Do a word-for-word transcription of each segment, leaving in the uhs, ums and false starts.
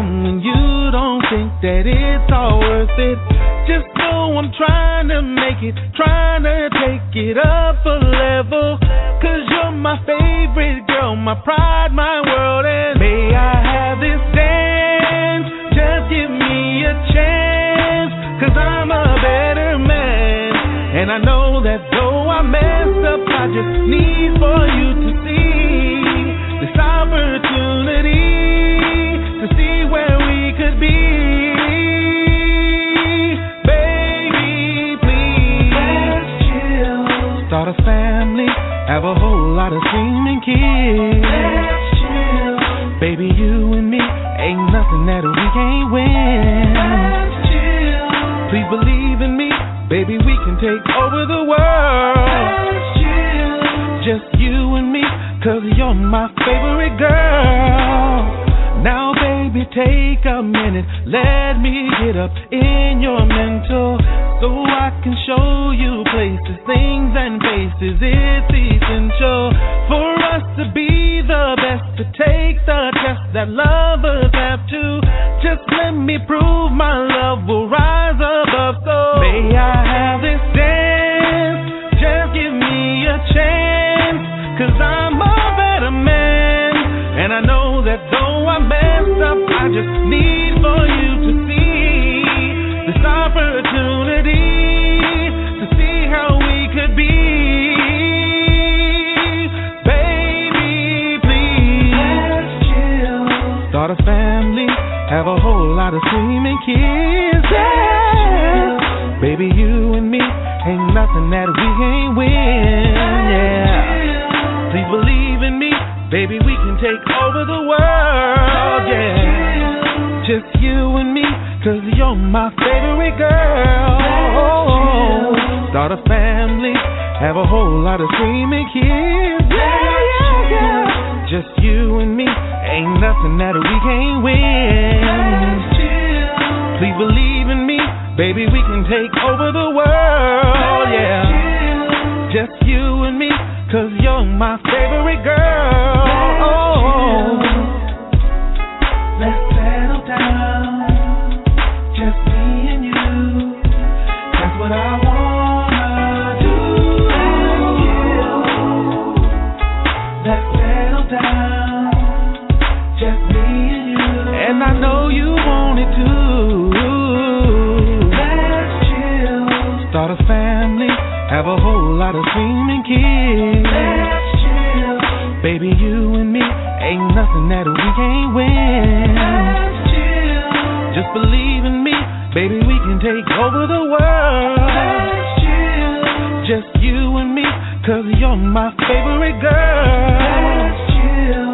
down when you don't think that it's all worth it. Just know I'm trying to make it, trying to take it up a level. Cause you're my favorite girl, my pride, my world. And may I have this dance, just give me a chance. Cause I'm a better man, and I know that though I messed up, I just need for you to see this opportunity to see where we could be. Baby, please, let's chill. Start a family, have a whole lot of screaming kids. Let's chill. Baby, you and me, ain't nothing that we can't win. Let's chill. Please believe in me, baby, we can take over the world. Let's chill. Just you and me, cause you're my favorite girl. Now, baby, take a minute, let me get up in your mental, so I can show you places, things and faces. It's essential for us to be the best, to take the test that lovers have to. Just let me prove my love will rise above. So may I have this dance, just give me a chance. Cause I'm a better man, and I know that though I messed up, I just need for you to see this opportunity to see how we could be. Baby, please, let's chill. Start a family, have a whole lot of screaming kids. Yeah. Baby, you and me, ain't nothing that we ain't win. Yeah. Please believe in me, baby, we can take over the world, yeah. Just you and me, cause you're my favorite girl. Start a family, have a whole lot of screaming kids, yeah, yeah, yeah. Just you and me, ain't nothing that we can't win. Please believe in me, baby, we can take over the world, yeah. Just you and me, cause you're my favorite girl. Let's settle down, just me and you. That's what I wanna do. Let's settle down, just me and you. And I know you want it too. Let's chill. Start a family, have a whole lot of screaming kids. Let's chill. Baby, you and me, ain't nothing that we can't win. Let's chill. Just believe in me, baby, we can take over the world. Let's chill. Just you and me, cause you're my favorite girl. Let's chill.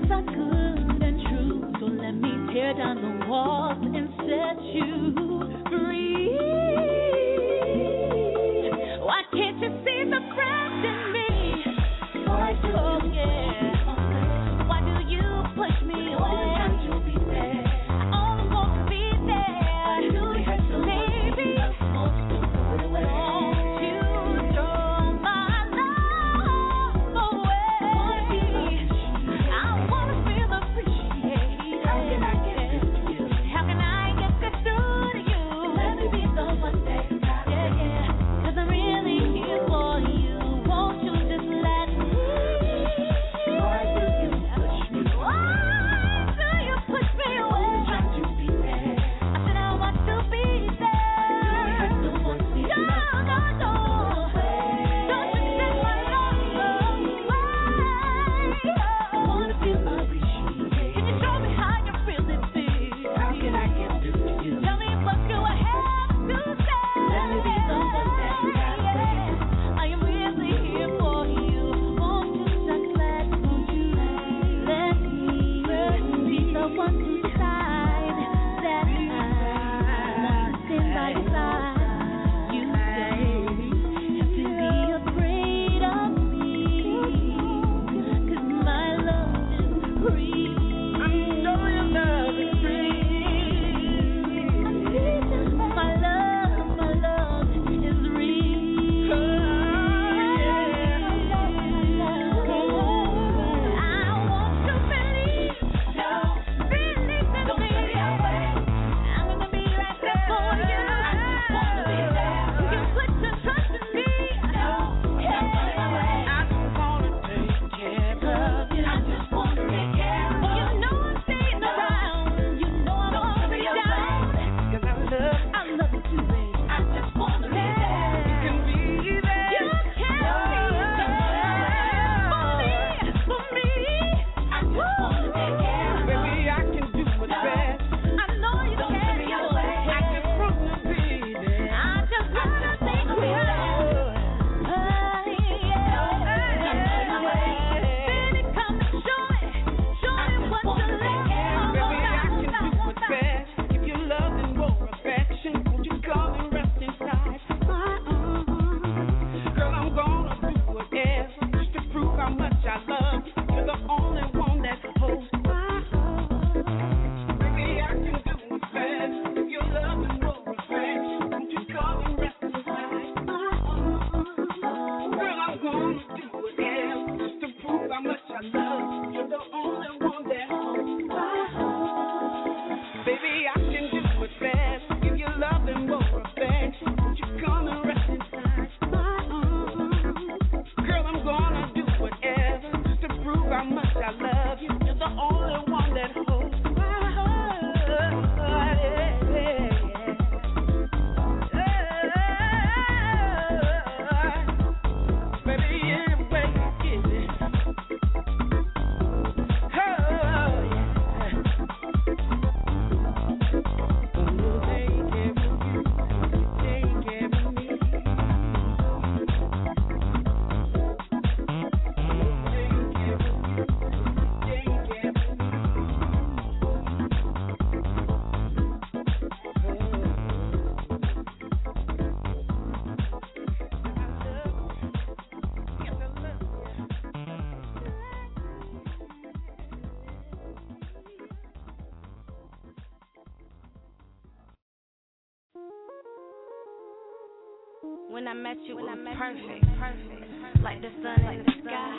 When I met you, it was perfect, perfect, like the sun in the sky.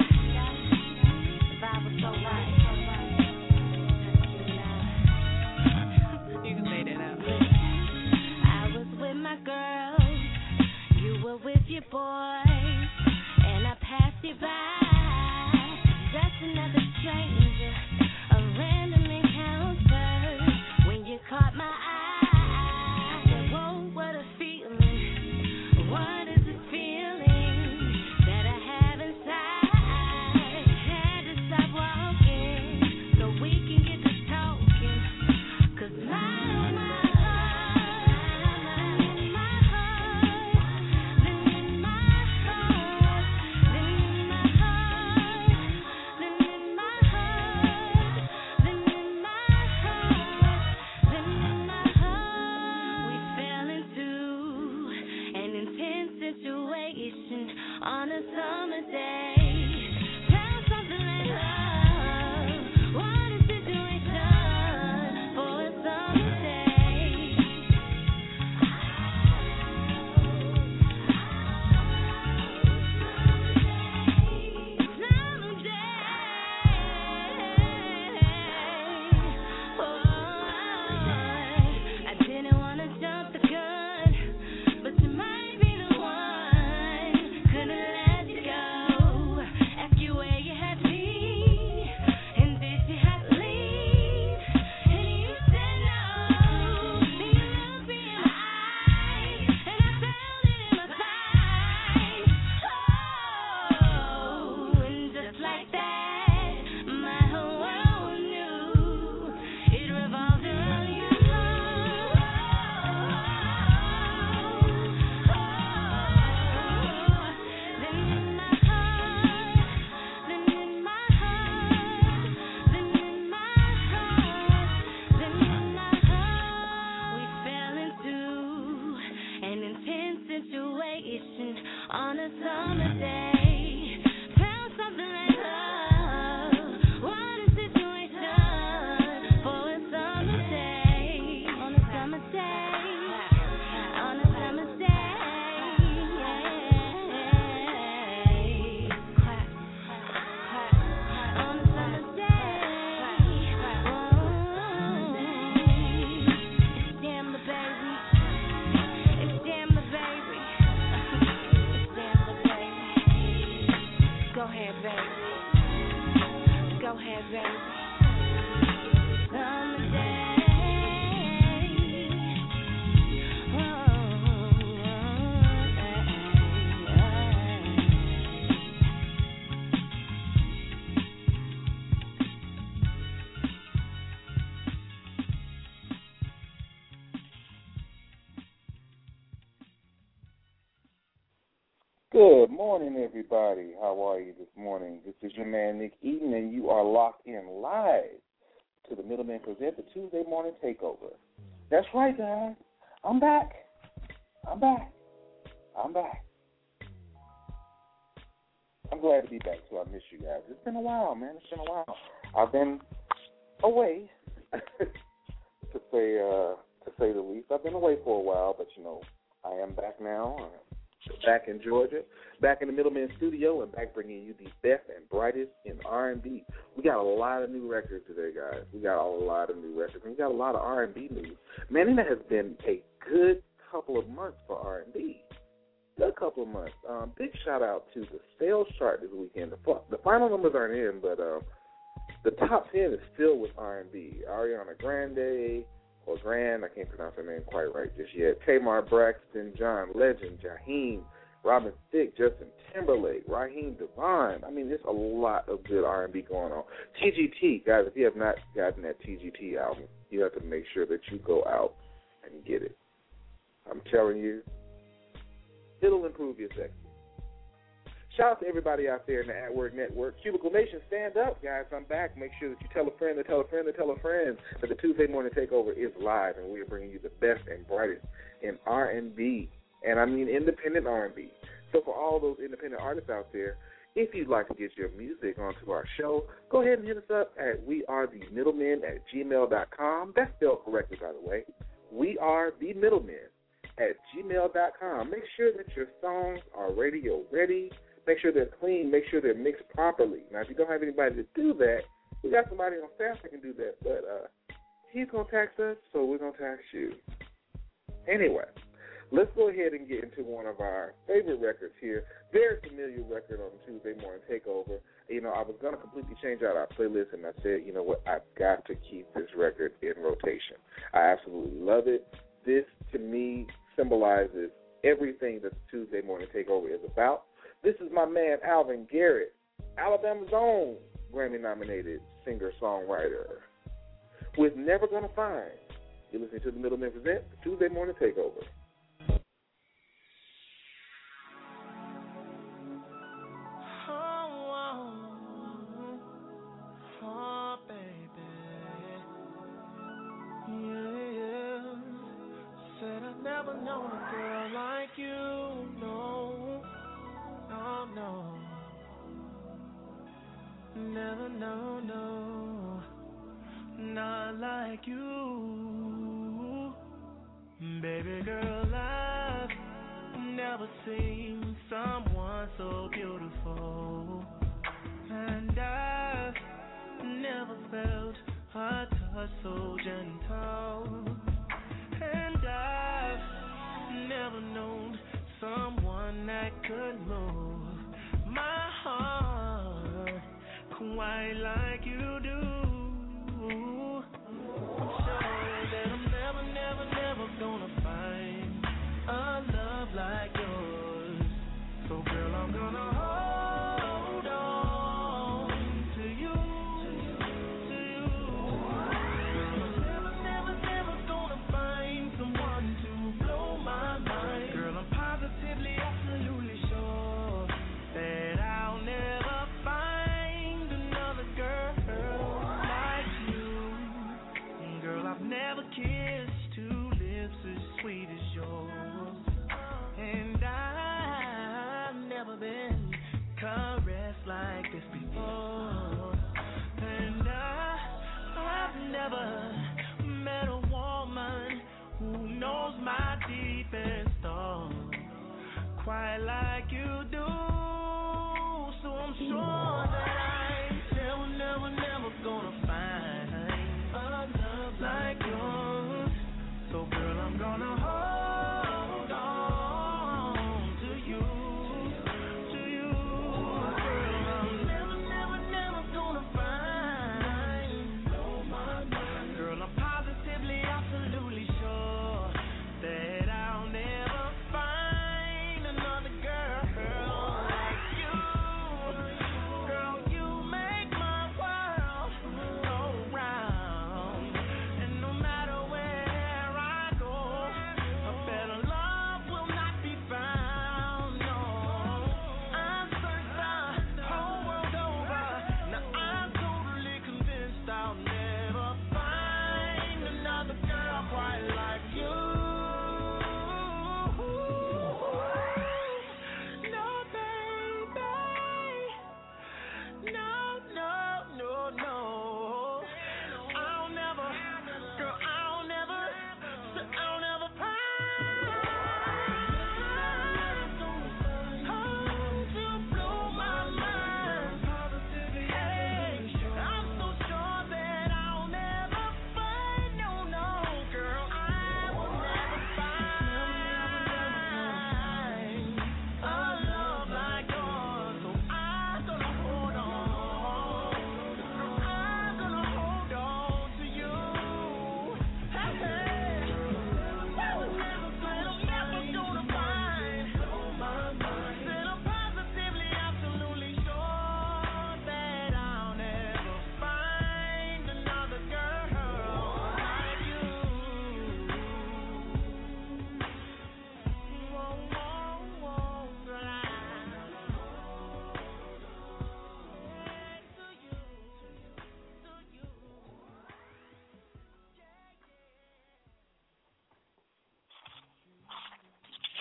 The vibe was so right. You can say that out. I was with my girls, you were with your boys, and I passed you by. Just another stranger, a random encounter. When you caught my eye. My heart baby. Go ahead, baby. Good morning, everybody. How are you this morning? This is your man, Nick Eden, and you are locked in live to the Middleman Present, the Tuesday Morning Takeover. That's right, guys. I'm back. I'm back. I'm back. I'm glad to be back, so I miss you guys. It's been a while, man. It's been a while. I've been away, to say uh, to say the least. I've been away for a while, but, you know, I am back now. Back in Georgia, back in the Middleman studio, and back bringing you the best and brightest in R and B. We got a lot of new records today, guys. We got a lot of new records, and we got a lot of R and B news. Man, it has been a good couple of months for R and B. Good couple of months. Um, big shout out to the sales chart this weekend. The, the final numbers aren't in, but um, the top ten is filled with R and B. Ariana Grande, or Grand, I can't pronounce her name quite right just yet. Tamar Braxton, John Legend, Jaheim, Robin Thicke, Justin Timberlake, Raheem Devon. I mean, there's a lot of good R and B going on. T G T, guys, if you have not gotten that T G T album, you have to make sure that you go out and get it. I'm telling you, it'll improve your sex. Shout out to everybody out there in the At Work Network. Cubicle Nation, stand up, guys. I'm back. Make sure that you tell a friend to tell a friend to tell a friend that the Tuesday Morning Takeover is live, and we are bringing you the best and brightest in R and B, and I mean independent R and B. So for all those independent artists out there, if you'd like to get your music onto our show, go ahead and hit us up at we are the middlemen at gmail dot com. That's spelled correctly, by the way. We are the middlemen at gmail dot com. Make sure that your songs are radio ready. Make sure they're clean. Make sure they're mixed properly. Now, if you don't have anybody to do that, we got somebody on staff that can do that. But uh, he's going to tax us, so we're going to tax you. Anyway, let's go ahead and get into one of our favorite records here. Very familiar record on the Tuesday Morning Takeover. You know, I was going to completely change out our playlist, and I said, you know what, I've got to keep this record in rotation. I absolutely love it. This, to me, symbolizes everything that the Tuesday Morning Takeover is about. This is my man, Alvin Garrett, Alabama's own Grammy-nominated singer-songwriter, with Never Gonna Find. You're listening to the Middlemen Present, the Tuesday Morning Takeover. Never known a girl like you, no, no, no. Never, no, no, not like you. Baby girl, I've never seen someone so beautiful, and I've never felt a touch so gentle. And I've never known someone that could move my heart quite like you do. I'm sure that I'm never, never, never gonna find a love like yours. So girl, I'm gonna hold on to you, to you. Girl, I'm never, never, never gonna find someone to blow my mind. Girl, I'm positively, absolutely sure that I'll never find another girl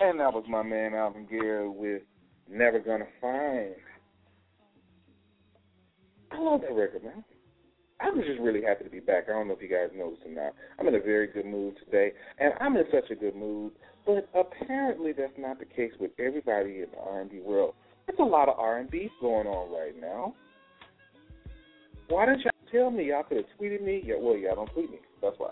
And that was my man Alvin Gary with Never Gonna Find. I love that record, man. I was just really happy to be back. I don't know if you guys noticed or not. I'm in a very good mood today, and I'm in such a good mood, but apparently that's not the case with everybody in the R and B world. There's a lot of R and B going on right now. Why didn't y'all tell me? Y'all could have tweeted me. Yeah, well, y'all don't tweet me. That's why.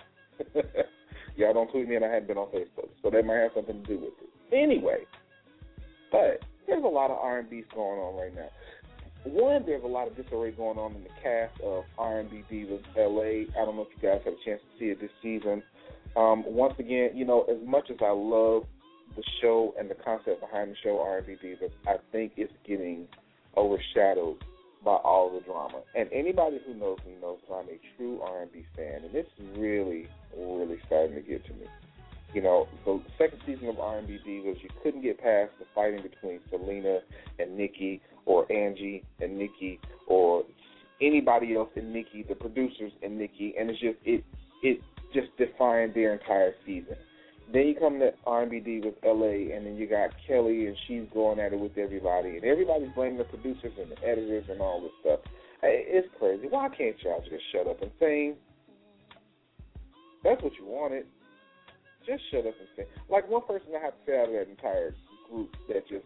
Y'all don't tweet me, and I hadn't been on Facebook, so that might have something to do with it. Anyway, but there's a lot of R and B going on right now. One, there's a lot of disarray going on in the cast of R and B Divas L A. I don't know if you guys had a chance to see it this season. Um, once again, you know, as much as I love the show and the concept behind the show, R and B Divas, I think it's getting overshadowed by all the drama. And anybody who knows me knows that I'm a true R and B fan, and it's really, really starting to get to me. You know, the second season of R and B Divas, you couldn't get past the fighting between Selena and Nikki, or Angie and Nikki, or anybody else and Nikki, the producers and Nikki, and it's just it it just defined their entire season. Then you come to R and B Divas L A, and then you got Kelly, and she's going at it with everybody, and everybody's blaming the producers and the editors and all this stuff. It's crazy. Why can't y'all just shut up and sing? That's what you wanted. Just shut up and sing. Like, one person I have to say out of that entire group that just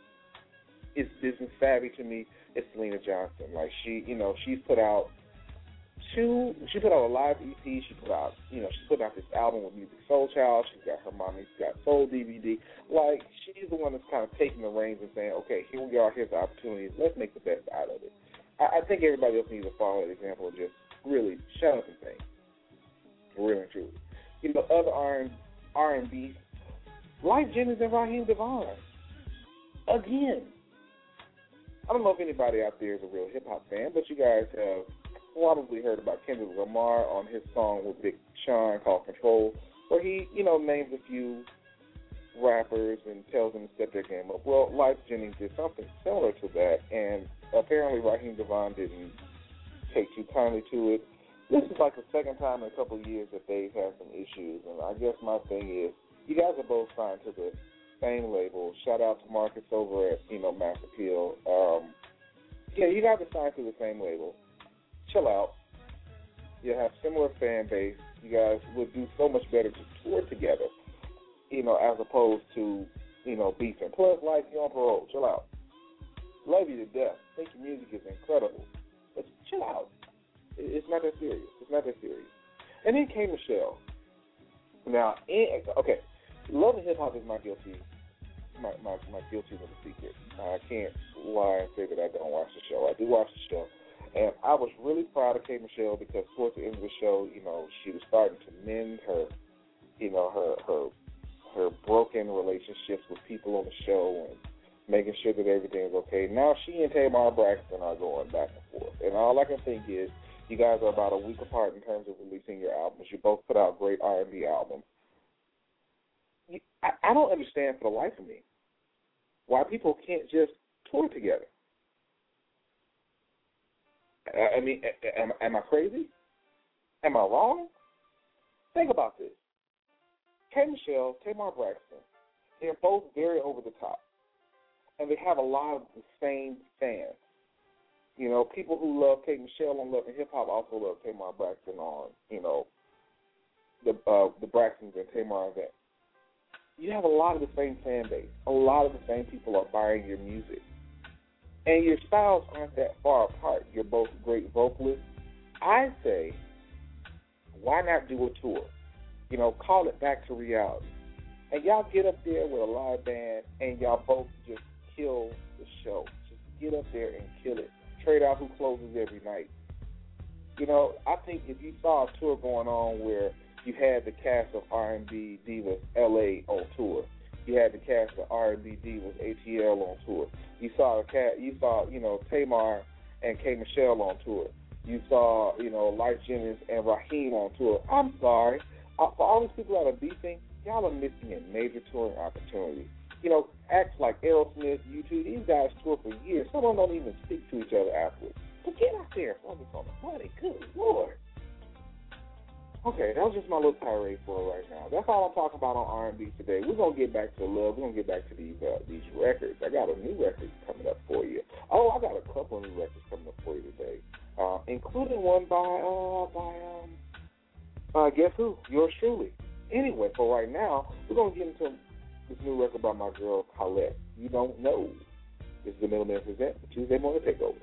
is business savvy to me is Selena Johnson. Like, she, you know, she's put out two, she put out a live E P, she put out, you know, she's put out this album with Music Soul Child, she's got her Mommy's Got Soul D V D. Like, she's the one that's kind of taking the reins and saying, okay, here we are, here's the opportunity, let's make the best out of it. I, I think everybody else needs to follow that example and just really shut up and sing. Really and truly. You know, other R and B, like Jennings and Raheem DeVaughn. Again, I don't know if anybody out there is a real hip-hop fan, but you guys have probably heard about Kendrick Lamar on his song with Big Sean called Control, where he, you know, names a few rappers and tells them to step their game up. Well, Lyfe Jennings did something similar to that, and apparently Raheem DeVaughn didn't take too kindly to it. This is like the second time in a couple of years that they've had some issues, and I guess my thing is, you guys are both signed to the same label. Shout out to Marcus over at, you know, Mass Appeal. Um, yeah, you guys are signed to the same label. Chill out. You have similar fan base. You guys would do so much better to tour together, you know, as opposed to, you know, beefing. Plus, like, you're on parole. Chill out. Love you to death. Think your music is incredible. But chill out. It's not that serious. It's not that serious. And then K. Michelle. Now, in, okay, Love and Hip Hop is my guilty, my, my, my guilty little secret. I can't lie and say that I don't watch the show. I do watch the show. And I was really proud of K. Michelle because towards the end of the show, you know, she was starting to mend her, you know, her her her broken relationships with people on the show and making sure that everything is okay. Now she and Tamar Braxton are going back and forth. And all I can think is, you guys are about a week apart in terms of releasing your albums. You both put out great R and B albums. You, I, I don't understand for the life of me why people can't just tour together. I, I mean, am, am I crazy? Am I wrong? Think about this. K. Michelle, Tamar Braxton, they're both very over the top. And they have a lot of the same fans. You know, people who love K. Michelle on Love and Hip Hop also love Tamar Braxton on, you know, the uh, the Braxtons and Tamar and that. You have a lot of the same fan base. A lot of the same people are buying your music. And your styles aren't that far apart. You're both great vocalists. I say, why not do a tour? You know, call it Back to Reality. And y'all get up there with a live band and y'all both just kill the show. Just get up there and kill it. Trade out who closes every night. You know, I think if you saw a tour going on where you had the cast of R and B Divas L A on tour, you had the cast of R and B Divas A T L on tour, you saw a cat, you saw you know Tamar and K. Michelle on tour, you saw you know Lyfe Jennings and Raheem on tour. I'm sorry, uh, for all these people that are beefing, y'all are missing a major touring opportunity. You know, acts like Aerosmith, U two, these guys tour for years. Some of them don't even speak to each other afterwards. But get out there and focus on the money. Good Lord. Okay, that was just my little tirade for right now. That's all I'm talking about on R and B today. We're gonna get back to love. We're gonna get back to these uh, these records. I got a new record coming up for you. Oh, I got a couple of new records coming up for you today, uh, including one by uh by um uh guess who? Yours truly. Anyway, for right now, we're gonna get into this new record by my girl Colette. You Don't Know. This is the Middleman Present Tuesday Morning Takeover.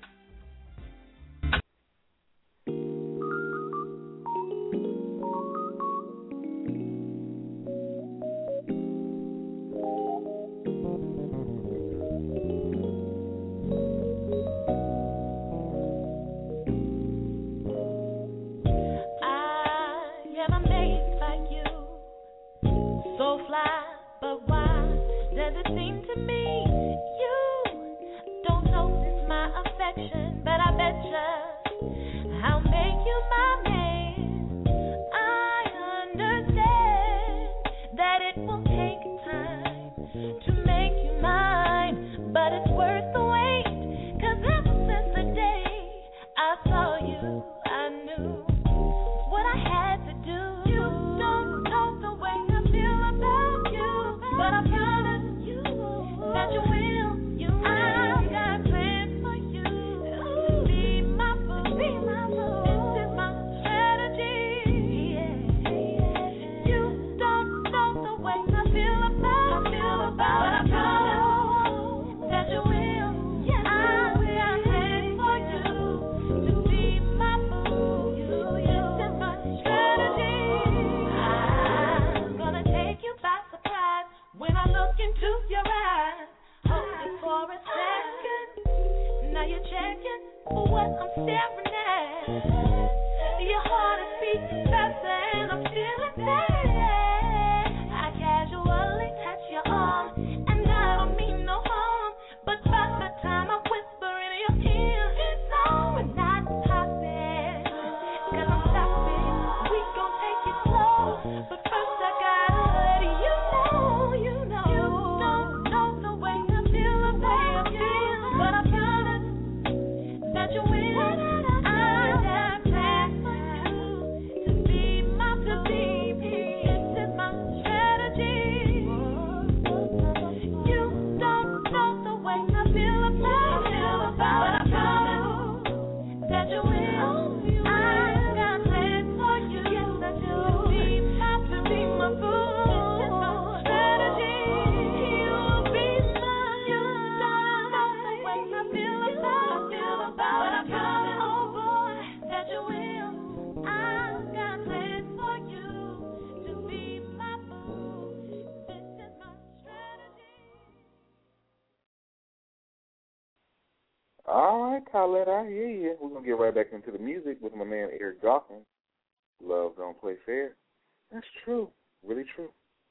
All right, Colette, I hear you. We're going to get right back into the music with my man Eric Dawkins. Love don't play fair. That's true. Really true.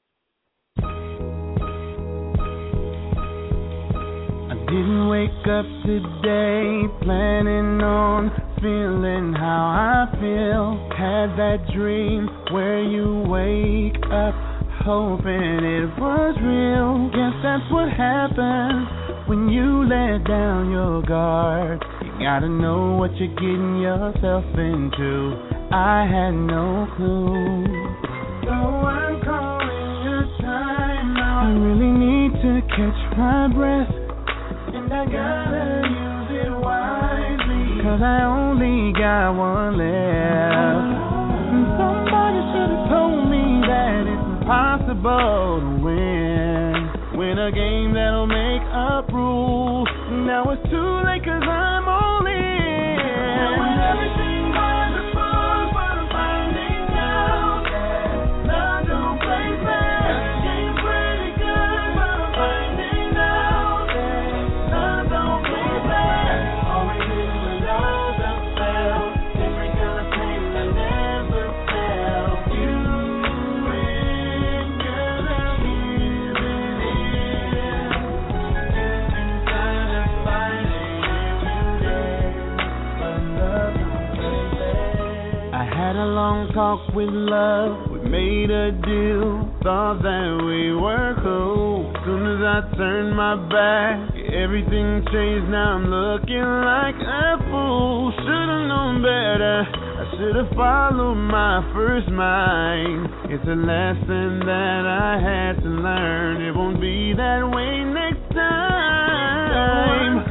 I didn't wake up today planning on feeling how I feel. Had that dream where you wake up hoping it was real. Guess that's what happens when you let down your guard. You gotta know what you're getting yourself into. I had no clue. So I'm calling your time out. I really need to catch my breath, and I gotta use it wisely, 'cause I only got one left. And somebody should have told me that it's impossible to win. Win a game that'll make up rules. Now it's too late 'cause I'm all in. And when everything was a fool, but I'm finding out that love don't play fair. Everything's pretty good, but I'm finding out that love don't play fair. All we do is love don't fail. Every kind of pain that never felt. You win, girl, I'm giving in. Instead of fighting every day, but love don't play fair. I had a long talk with love. We made a deal. Thought that we were cool. Soon as I turned my back, everything changed. Now I'm looking like a fool. Should've known better. I should've followed my first mind. It's a lesson that I had to learn. It won't be that way next time.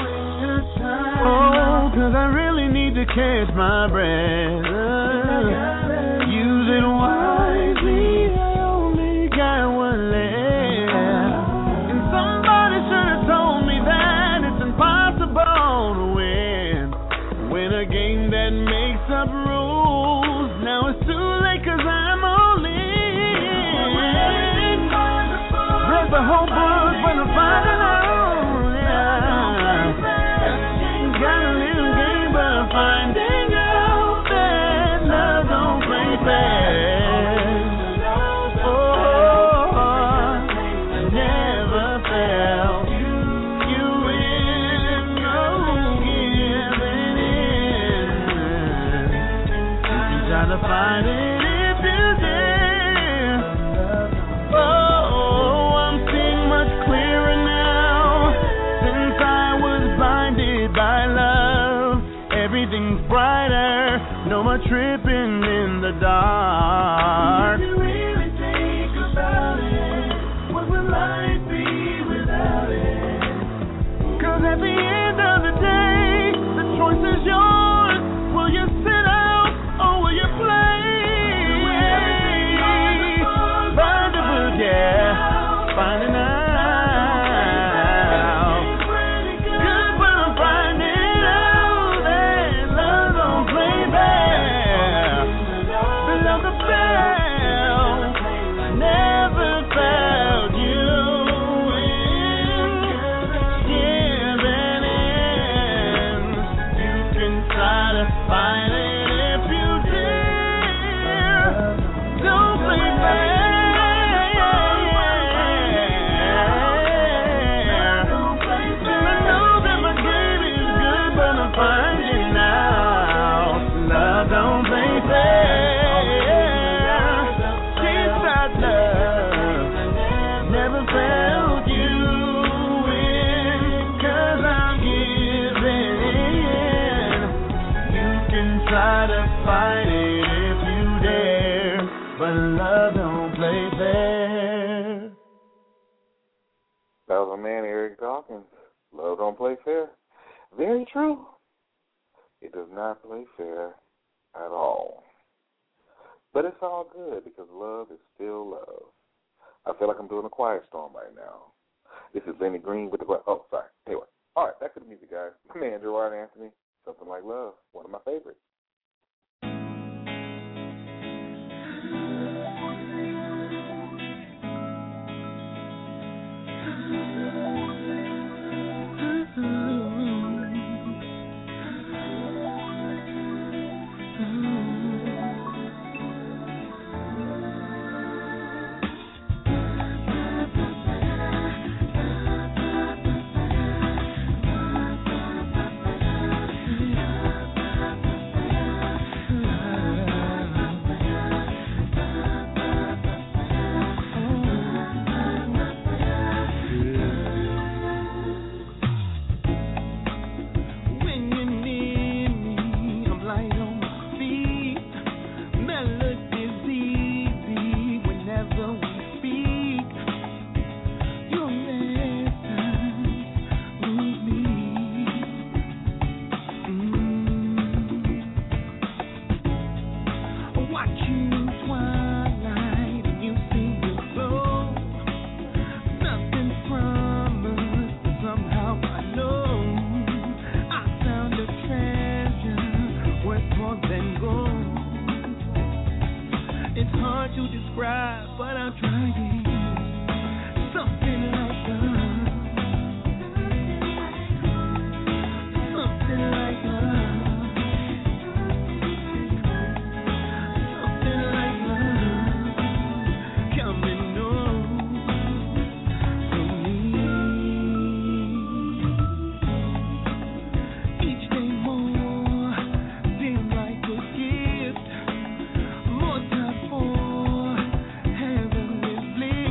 Oh, cause I really need to catch my breath. Use it wisely. I only got one left. And somebody should have told me that it's impossible to win. Win a game that makes up rules. Now it's too late cause I'm all in. Read the whole book when I'm finding out. Got a little game but I'm finding out that love don't play fair. Oh, I never felt you in no giving in. You try to find it if you dare. Oh, I'm seeing much clearer now since I was blinded by love. Everything's brighter, no more tripping in the dark. If you really think about it, what would life be without it? Cause at the end of the day, the choice is yours. Will you sit out or will you play? Find the book, yeah, finding out. That was a man, Eric Dawkins. Love don't play fair. Very true. It does not play fair at all. But it's all good because love is still love. I feel like I'm doing a quiet storm right now. This is Lenny Green with the... Oh, sorry. Anyway. All right, back to the music, guys. My man, Gerard Anthony. Something Like Love. One of my favorites. More time for heavenly bliss.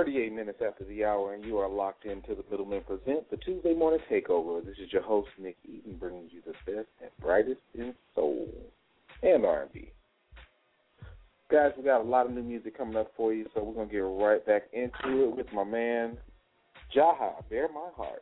thirty-eight minutes after the hour, and you are locked into the Middlemen Present, the Tuesday Morning Takeover. This is your host, Nick Eaton, bringing you the best and brightest in soul and R and B. Guys, we got a lot of new music coming up for you, so we're going to get right back into it with my man, Jaha, Bear My Heart.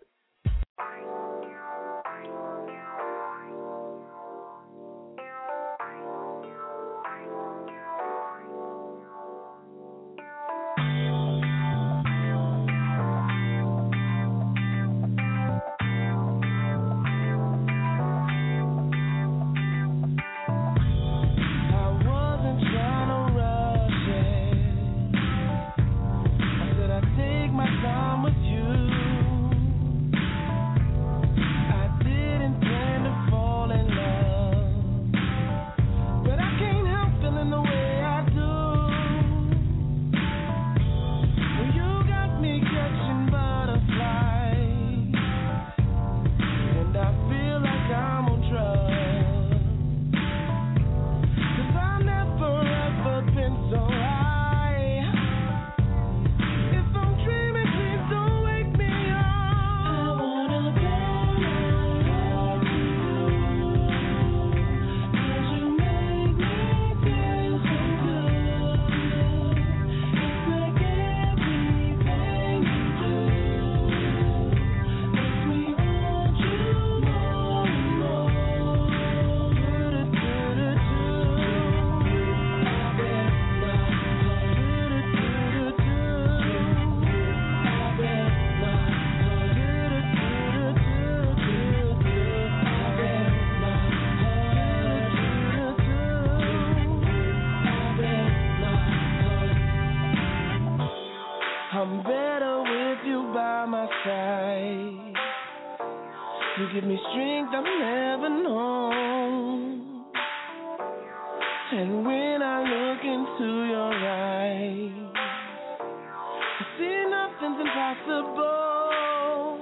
Give me strength I've never known. And when I look into your eyes, I see nothing's impossible.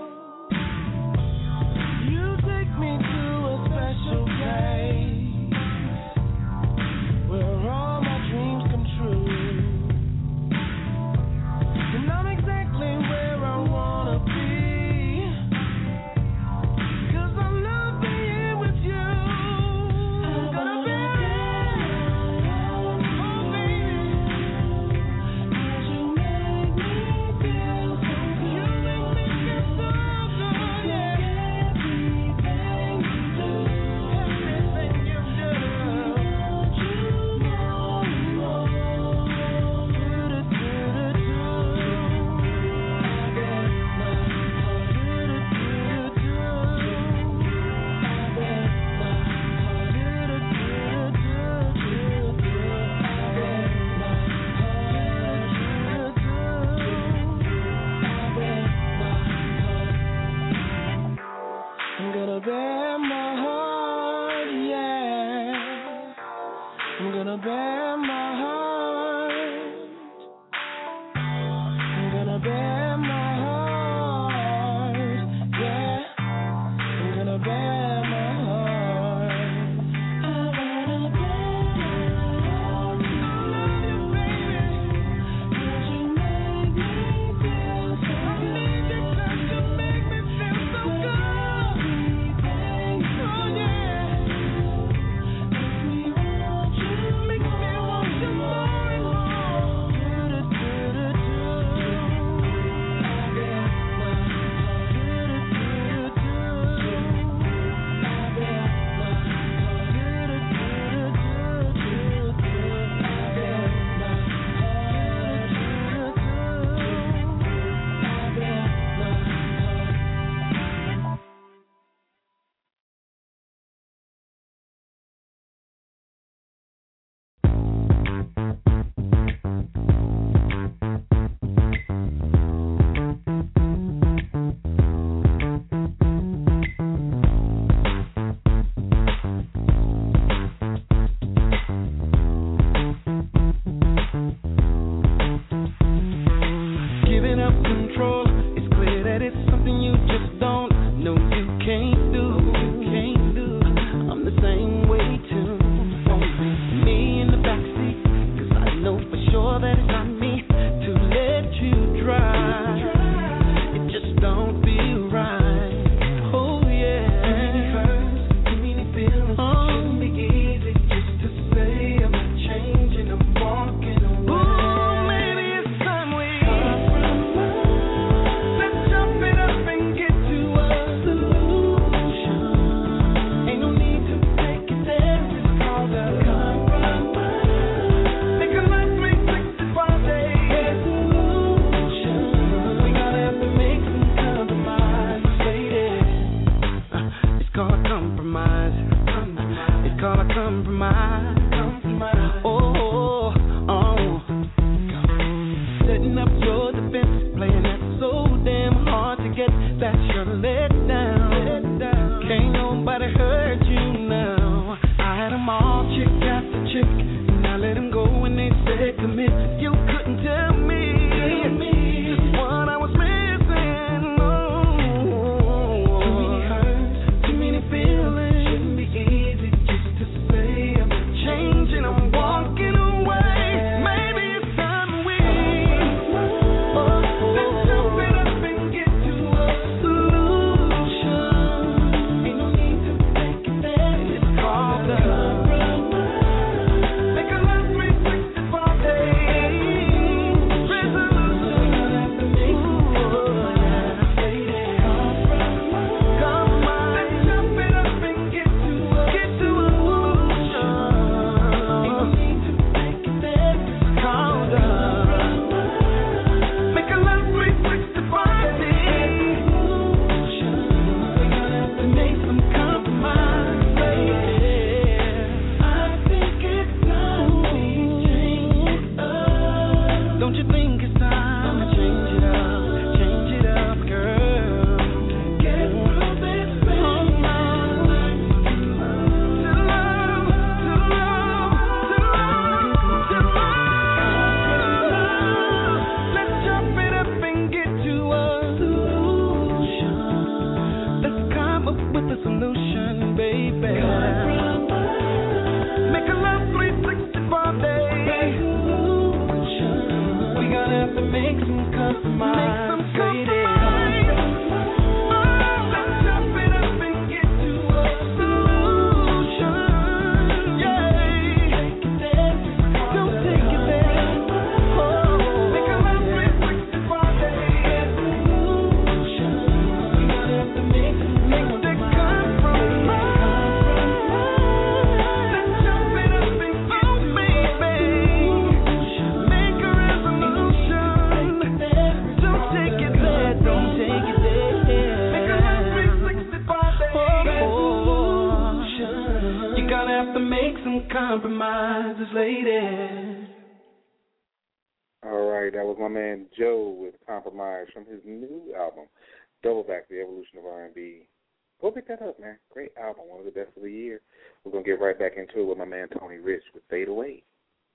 You take me to a special place where all my dreams come true. And I'm exactly where I wanna be. Sure that it's not me to let you drive. compromise. Compromise. Oh, oh. Setting up your defense, playing that so damn hard to get that you're let down. Let down. Can't nobody hurt you now. I had them all chick after chick, and I let them go when they said commit. You couldn't tell me, tell me just what I was missing. Oh, too many hurts, too many feelings. Shouldn't be easy just to say I'm changing, I'm walking away. Maybe it's time we oh, let's jump it up and get to a solution. Ain't no need to think it bad. It's called love. Make a love three sixty-five days resolution. Compromise. Let's jump it up and get to a get to a solution. Ain't no need to think it bad. It's called love. Make a love three sixty-five days. We're gonna have to make some compromise. I think it's time we change it up. Don't you think it's time to change it up? Change it up, girl. Get through this thing. To love, to love, to love, to love. Let's jump it up and get to a solution. Let's come up with a solution, baby. Make a love three sixty-five days. We gotta have to make some compromise. Make some compromise. Oh, let's jump it up and get to a solution. Yeah. Don't take it there. Oh, make a love three sixty-five days. We gotta have to make make the compromise. Let's jump it up and get to baby. Make a resolution. Don't take it there. Don't take it there. Make a love three sixty-five days. Oh, you gotta have to make some compromises, lady. All right, that was my man Joe with Compromise from his new album, Double Back, The Evolution of R and B. Go pick that up, man. Great album, one of the best of the year. We're going to get right back into it with my man Tony Rich with Fade Away.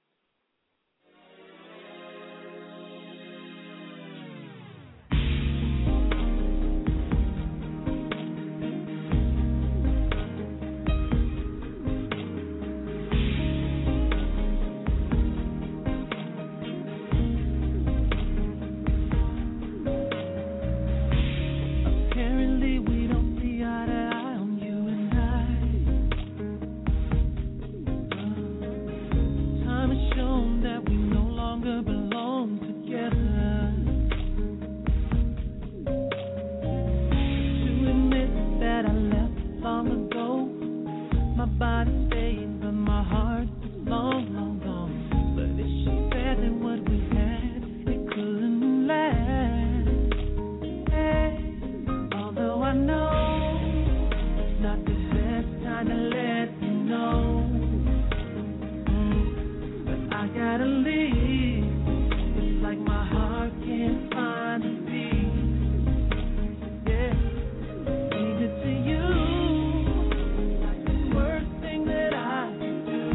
Apparently we don't see eye to eye on you and I. Time has shown that we no longer belong together. To admit that I left long ago, my body stayed, but my heart is long, long gone. But if she said that what we had, it couldn't last. Hey, although I know it's not the best time to let you know, mm, but I gotta leave. It's like my heart can't find a peace. Yeah, leave it to you. Like the worst thing that I could do.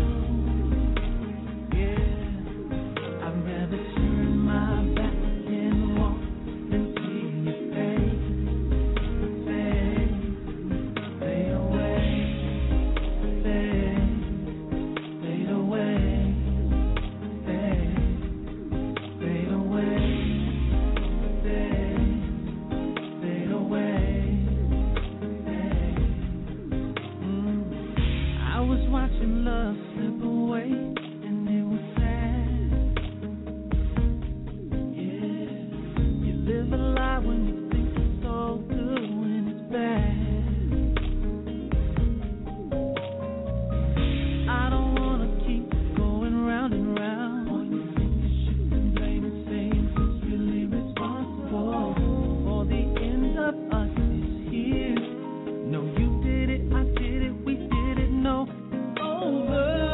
Yeah, I'd rather turn my back and walk than see you fade. Fade, fade away. Fade, fade away. Fade, fade away. Fade, fade away. Fade. Mm. I was watching love slip away, and it was sad. Yeah, you live a lie when you think it's all good when it's bad. I don't wanna keep going round and round. Pointing fingers, shooting blame and saying who's really responsible for the end of us is here. No, you did it, I did it, we did it. No, it's over.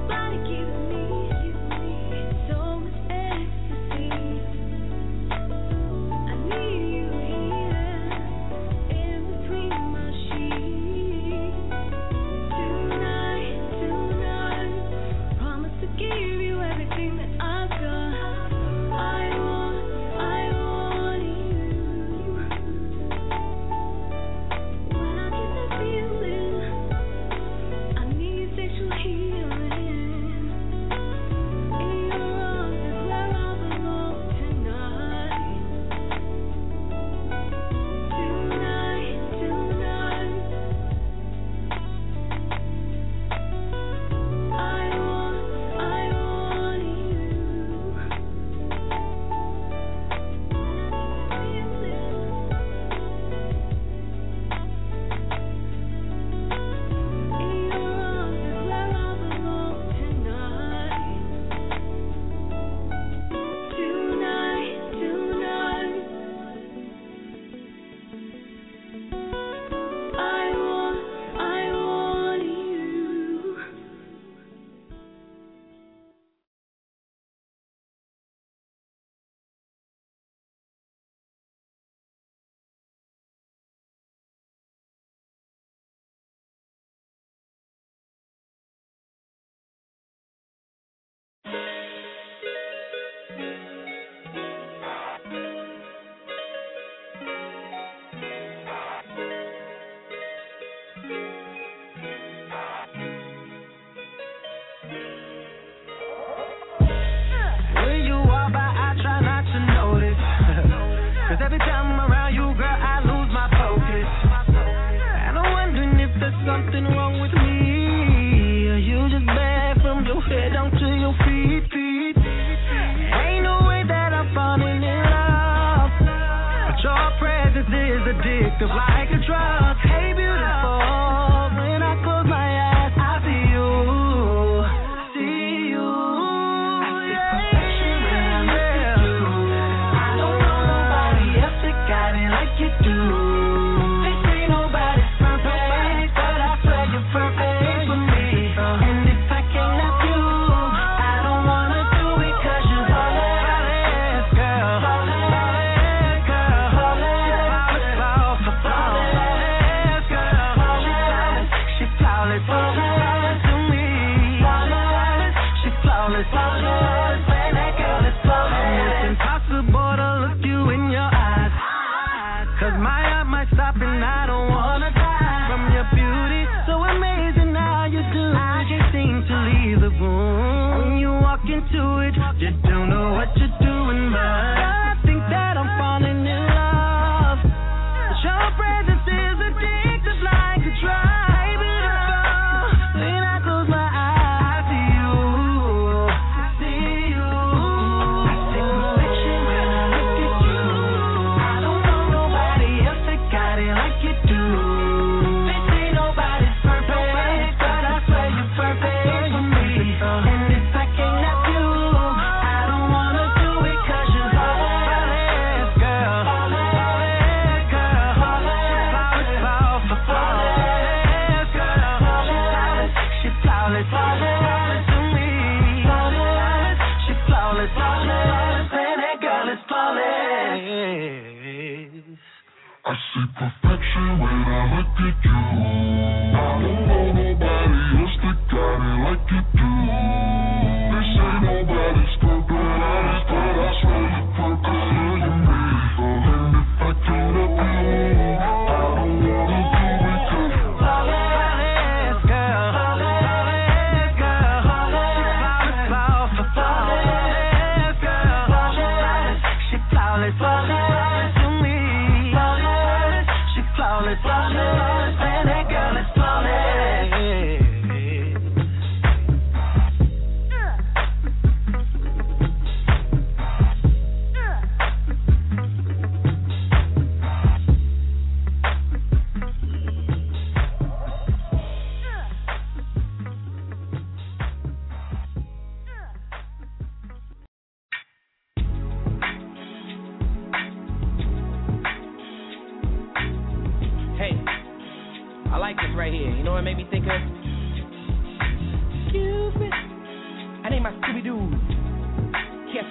I like this right here. You know what it made me think of? Excuse me.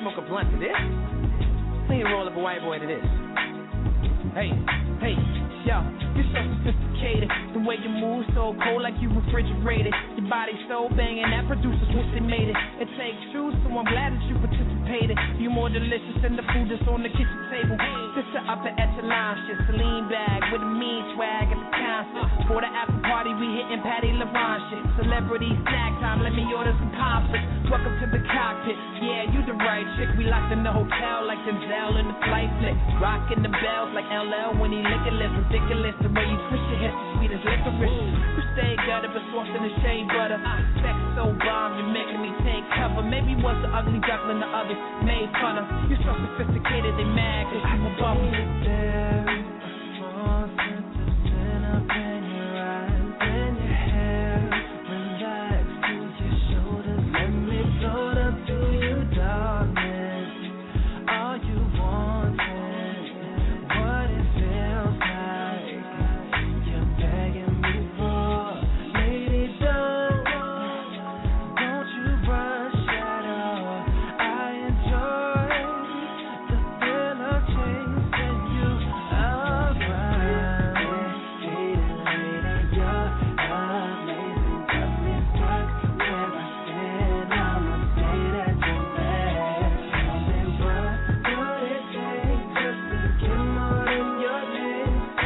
smoke a blunt to this? Clean roll up a white boy to this. Hey, hey, yo, you're so sophisticated. The way you move so cold like you refrigerated. Your body so banging, that producers wish they made it. It takes two, so I'm glad that you participated. You more delicious than the food that's on the kitchen table. This the upper echelon shit, Celine bag with a mean swag at the concert. For the after party, we hitting Patty LaRon shit. Celebrity snack time, let me order some pops. Welcome to the cockpit, yeah, you the right chick. We locked in the hotel like Denzel in the flight flick. Rocking the bells like L L when he lickin' lips. Ridiculous the way you twist your hips, sweet as licorice. You stay gutter but soft in the shea butter. Sex so bomb, you're making me take cover. Maybe was the ugly duckling the others made fun of. You so sophisticated, they mad cause you a bubble. There, a small sense of sin up in your eyes and your hair. Relax to your shoulders, let me float up to you, darkness. All you want is what it feels like. You're begging me for, lady, don't, don't you rush at all. I enjoy the thrill of chasing you around. Lady, lady, you're amazing. Got me stuck where I stand. I'ma say that you're bad. Tell me what would it take just to get more than your name? So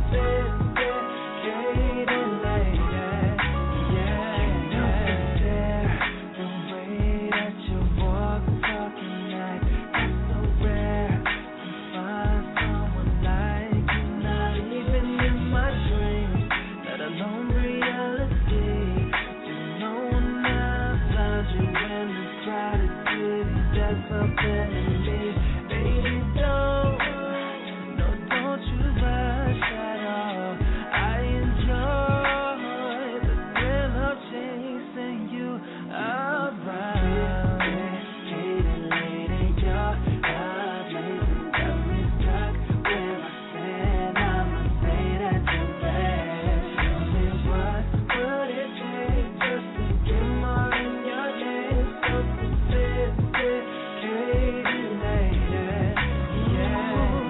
sophisticated, lady. Yeah, yeah. The way that you walk, talk, and act, it's so rare to find someone like you. Not even in my dreams, let alone reality. You know when I found you in this crowded city, there's something in me. Baby, don't, no, don't you rush at all. I enjoy the thrill of chasing you around. Lady, lady, you're amazing. Got me stuck where I stand. I'ma say that you're bad. Tell me what would it take just to get more than your name? So sophisticated, lady. Yeah,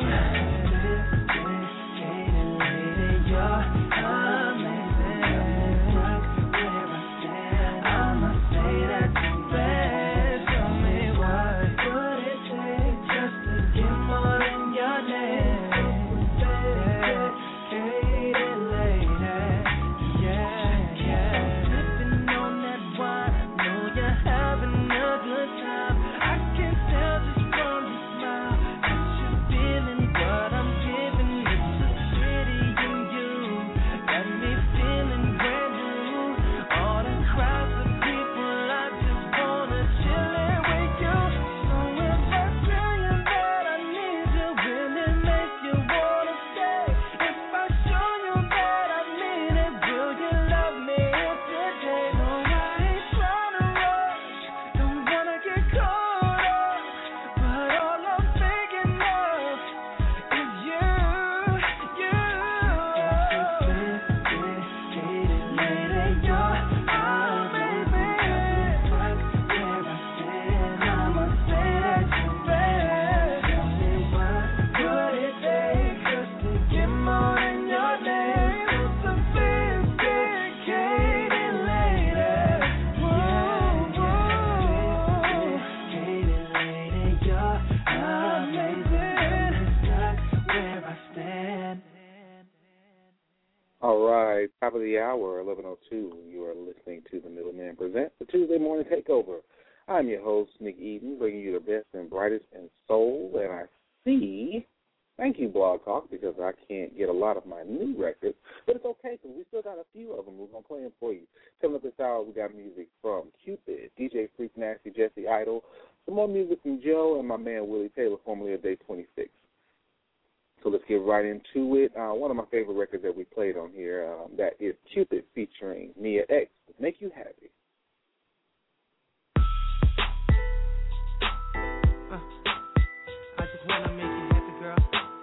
sophisticated lady, you're amazing. Stuck where I stand. I'ma say that you're bad. Tell me what would it take just to get more than your name? Sophisticated lady. Yeah, yeah. Sipping on that wine, I know you're having a good time. I can tell just from your smile that you're feeling what I'm giving. It's a city in you, got me feeling brand new. All the crowds of people, I just wanna chill here with you. So if I tell you that I need you, will it make you wanna stay? If I show you that I mean it, will you love me today? No, I ain't tryna rush, don't wanna get caught up, but all I'm thinking of is you, you. Sophisticated lady, you're amazing. Stuck where I stand, I'ma say that you're bad. Tell me what would it take just to get more than your name? So sophisticated lady. Whoa, whoa. Sophisticated lady, you're amazing. Stuck where I stand. All right, top of the hour, eleven oh two. You are listening to The Middleman Present, the Tuesday Morning Takeover. I'm your host, Nick Eden, bringing you the best and brightest in soul. And I see, thank you, Blog Talk, because I can't get a lot of my new records, but it's okay because we still got a few of them. We're going to play them for you. Coming up this hour, we got music from Cupid, D J Freak Nasty, Jesse Idol, some more music from Joe, and my man Willie Taylor, formerly of Day twenty-six. So let's get right into it. Uh, one of my favorite records that we played on here, um, that is Cupid featuring Mia X, Make You Happy. Uh, I just wanna make you happy, girl.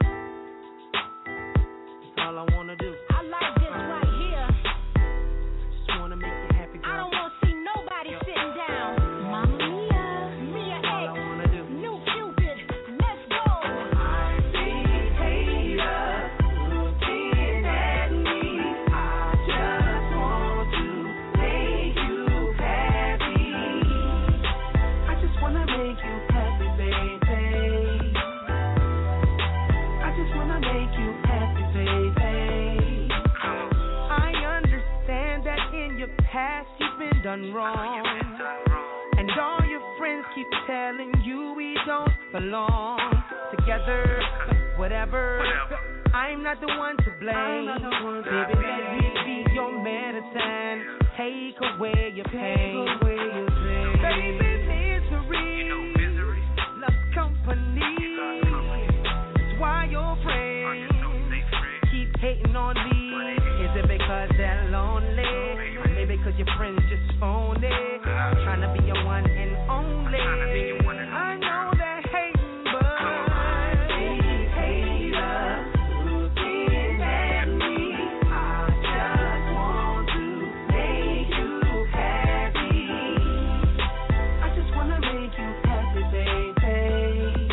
That's all I wanna do. I like this right here. Just wanna make you happy, girl. I don't want to see nobody sitting down. Mama Mia, Mia That's all I X, wanna do. past you've been done wrong. And all your friends keep telling you we don't belong together, whatever. I'm not the one to blame. Baby, let me be your medicine. Take away your pain. Baby, misery loves company. That's why your friends keep hating on me. Is it because they're lonely? Or maybe because your friends just phony? Trying to be your one and only. I know they're hating, but these haters looking at me. I just want to make you happy. I just want to make you happy, baby.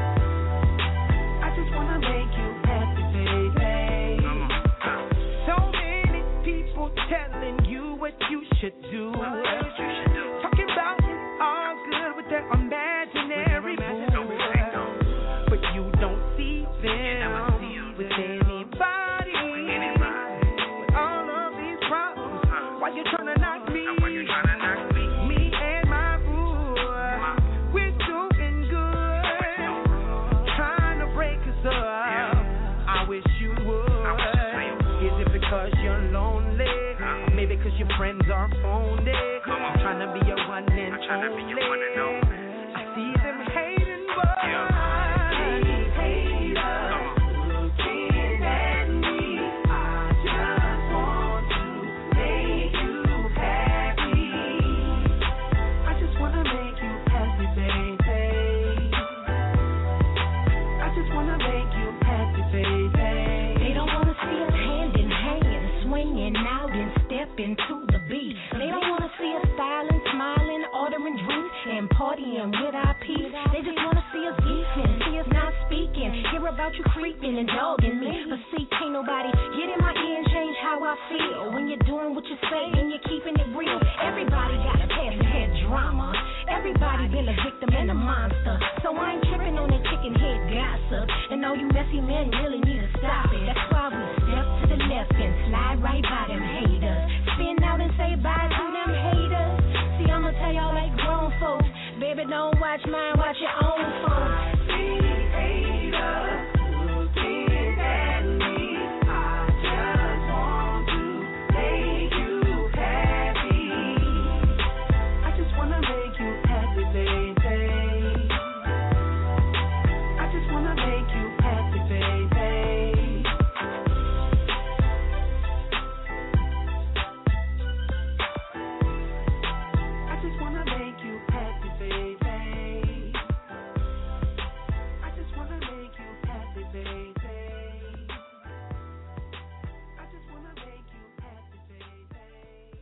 I just want to make you happy, baby. So many people telling you what you should do. Talking about it's all good with their imaginary boo. But you don't see them with anybody. With all of these problems, why you trying to knock me? Me and my boo, we're doing good. Trying to break us up. I wish you would. Is it because you're lonely? Or maybe because your friends are phony? I'm trying to be your one and only. I see them hating, but these haters looking at me. I just want to make you happy. I just want to make you happy, baby. I just want to make you happy, baby. They don't want to see us hand in hand, swinging out and stepping to the beat. They don't want to see us styling, smiling, ordering drinks, and partying with our peeps. They just want to see us beefing, see us not speaking, hear about you creeping and dogging me. But see, can't nobody get in my ear and change how I feel. When you're doing what you say and you're keeping it real. Everybody got a past and had drama. Everybody been a victim and a monster. So I ain't tripping on that chicken head gossip. And all you messy men really need to stop it. That's why we step to the left and slide right by them haters. Spin out and say bye to them haters. See, I'ma tell y'all like grown folks. Baby, don't watch mine, watch your own phone. These haters looking at me. I just want to make you happy. I just want to make you happy, baby. I just want to make you happy, baby. I just want to make you happy, baby. I just want to make you happy, baby. I just want to make you happy, baby.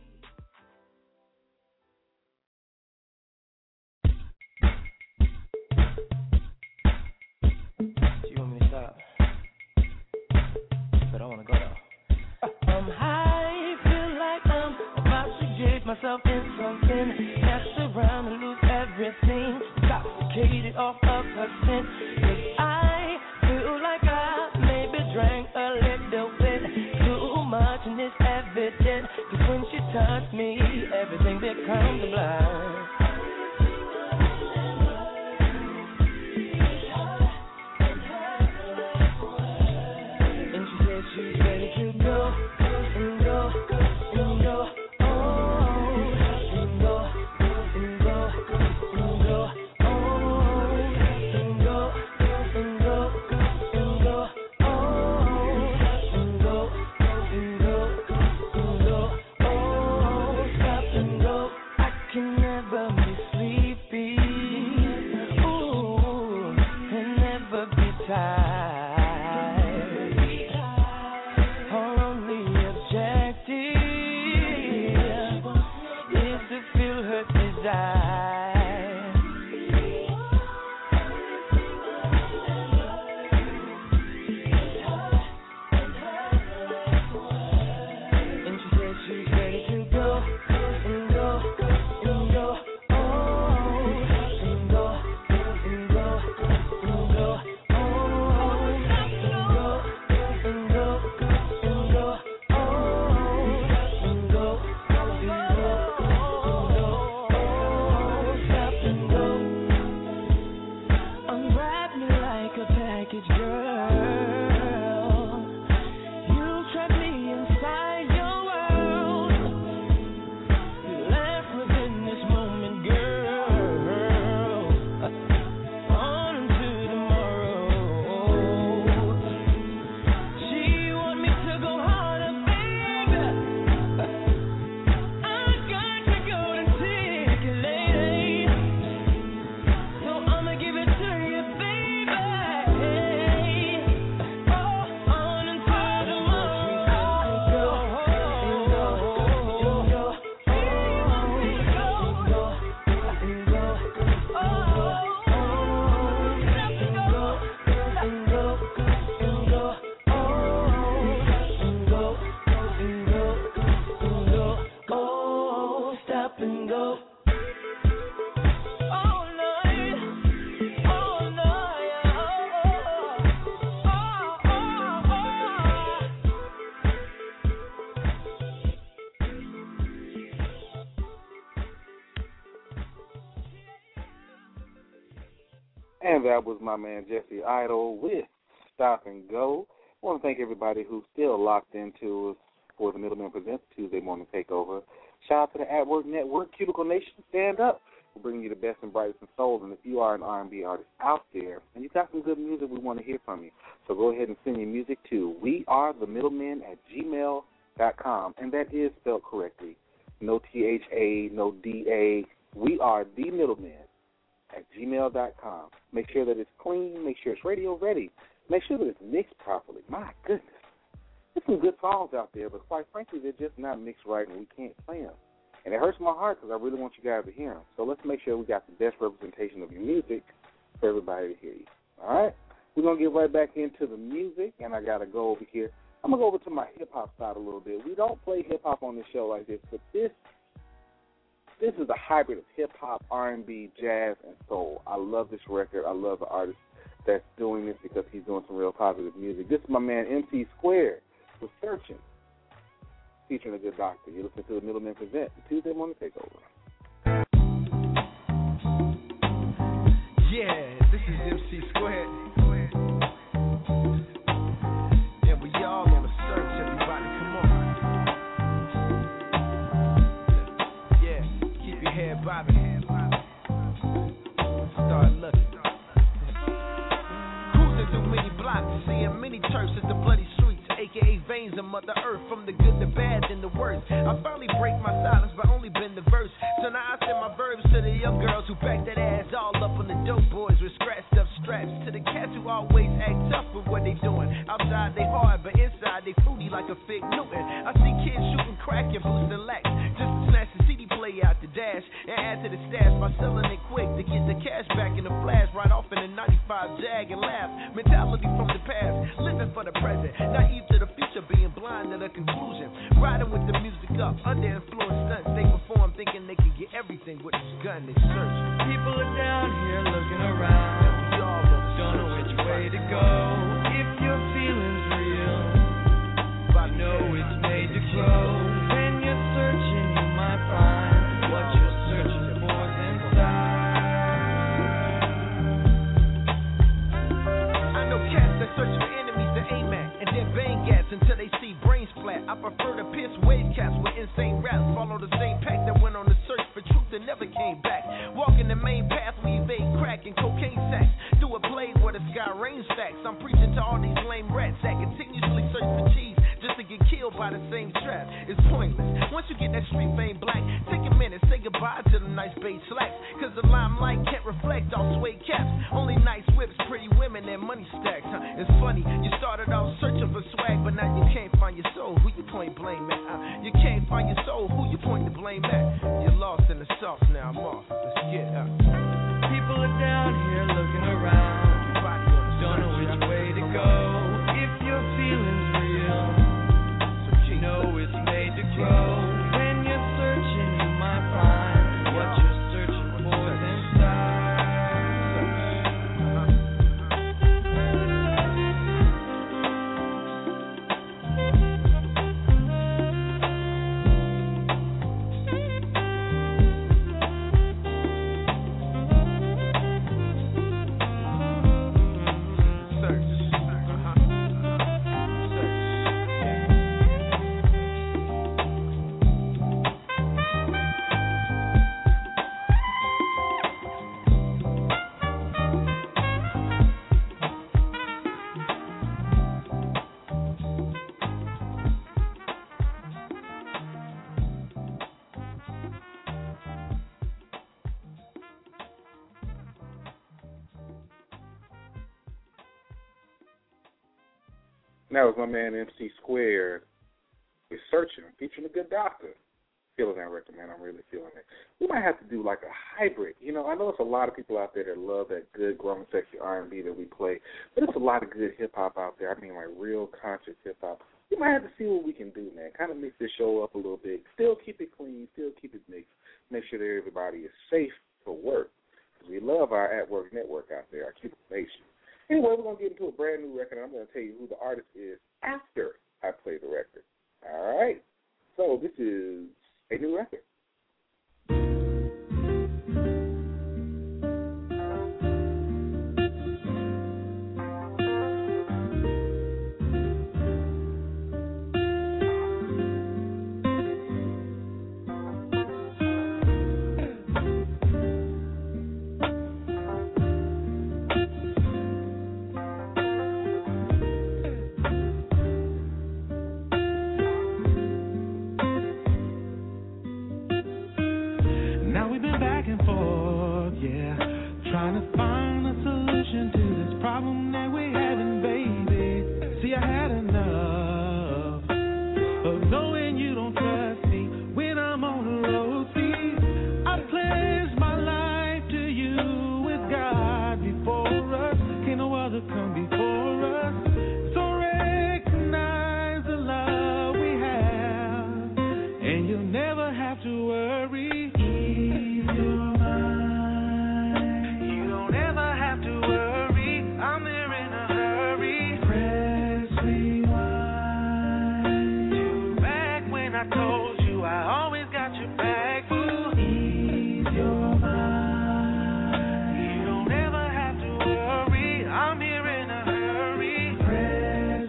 You want me to stop? But I want to go though. I'm high, feel like I'm about to get myself in something. Mess around and lose everything. Intoxicated off of her scent. 'Cause I feel like I maybe drank a little bit too much and it's evident. 'Cause when she touched me, everything becomes blind. And she said she's ready to go and go and go. Oh, and go and go and go. Oh, and go and go and go. Oh, and go and go and go. Oh, stop and go. I can never be sleepy. Ooh, and never be tired. Our only objective is to feel her desire. And she said she's ready to go and go and go. Oh, and go and go and go. Oh, and go and go and go. Oh, and go and go and go. And that was my man Jesse Idol with Stop and Go. I want to thank everybody who's still locked into us for the Middleman Presents Tuesday Morning Takeover. Shout out to the At Work Network, Cuticle Nation, stand up. We're bringing you the best and brightest in soul. And if you are an R and B artist out there and you've got some good music, we want to hear from you. So go ahead and send your music to wearethemiddlemen at gmail dot com. And that is spelled correctly. No T H A, no D A. We are the middlemen at gmail dot com. Make sure that it's clean. Make sure it's radio ready. Make sure that it's mixed properly. My goodness. There's some good songs out there, but quite frankly, they're just not mixed right, and we can't play them. And it hurts my heart because I really want you guys to hear them. So let's make sure we got the best representation of your music for everybody to hear you. All right? We're going to get right back into the music, and I got to go over here. I'm going to go over to my hip-hop side a little bit. We don't play hip-hop on this show like this, but this this is a hybrid of hip-hop, R and B, jazz, and soul. I love this record. I love the artist that's doing this because he's doing some real positive music. This is my man M C Square with Searching, featuring a good doctor. You listen to the Middleman Present, the Tuesday Morning Takeover. Yeah, this is M C Square. Yeah, we all on the search, everybody, come on. Yeah, keep your head bobbing. Start looking. Cruising through many blocks, seeing many churches, the bloody streets, A K A veins of Mother Earth, from the good, the bad, and the worst. I finally break my silence by only been the verse. So now I send my verbs to the young girls who back that ass all up on the dope boys with scratched up straps. To the cats who always act tough with what they doing. Outside they hard, but inside they fruity like a fig Newton. I see kids shooting crack and boosting lax just to snatch the C D play out the dash and add to the stash by selling it quick to get the cash back in the flash. Right off in the ninety-five Jag and laugh. Mentality from the past, living for the present. Naive to the future, being blind to the conclusion. Riding with the music up, under influence stunts. They perform thinking they can get everything with this gun. They search. People are down here looking around, don't know which way to go. If your feeling's real, I know it's made to grow. When you're searching, you might find what you're searching for's inside. I know cats that search for enemies to aim at and then bang gats until they see brains flat. I prefer to pierce wave cats with insane raps. Follow the same pack that went on the search for truth and never came back. Walking the main path, we evade crack and cocaine sacks. Do a blade where the sky rain stacks. I'm preaching to all these lame rats that continuously search for cheese just to get killed by the same trap. It's pointless. Once you get that street fame black, take a minute, say goodbye to the nice beige slacks. Cause the limelight can't reflect all suede caps. Only nice whips, pretty women, and money stacks. Huh? It's funny, you started off searching for swag, but now you can't find your soul. Who you point blame at? Uh, you can't find your soul. Who you point the blame at? You're lost in the sauce now. I'm off. Let's get up. People are down here looking around, don't know which way to go. If your feeling's real, you know it's made to grow. When you're searching, you might find what you're searching for's inside. That was my man M C Square with Searching, featuring a good doctor. Feeling that record, man. I'm really feeling it. We might have to do like a hybrid. You know, I know it's a lot of people out there that love that good, grown, sexy R and B that we play, but it's a lot of good hip-hop out there. I mean, like real conscious hip-hop. We might have to see what we can do, man. Kind of mix this show up a little bit. Still keep it clean. Still keep it mixed. Make sure that everybody is safe for work. Because we love our at-work network out there, our Cupid Nation. Anyway, we're going to get into a brand new record, and I'm going to tell you who the artist is after I play the record. All right? So this is a new record. trying to find a solution to this problem that we're having, baby. See, I had enough of knowing you don't trust me when I'm on the road. See, I pledged my life to you with God before us. Can't no other come before us. So recognize the love we have, and you'll never have to worry. Ease your mind. You don't ever have to worry. I'm there in a hurry. Press rewind to back when I told you I always got your back. Ooh. Ease your mind. You don't ever have to worry. I'm here in a hurry. Press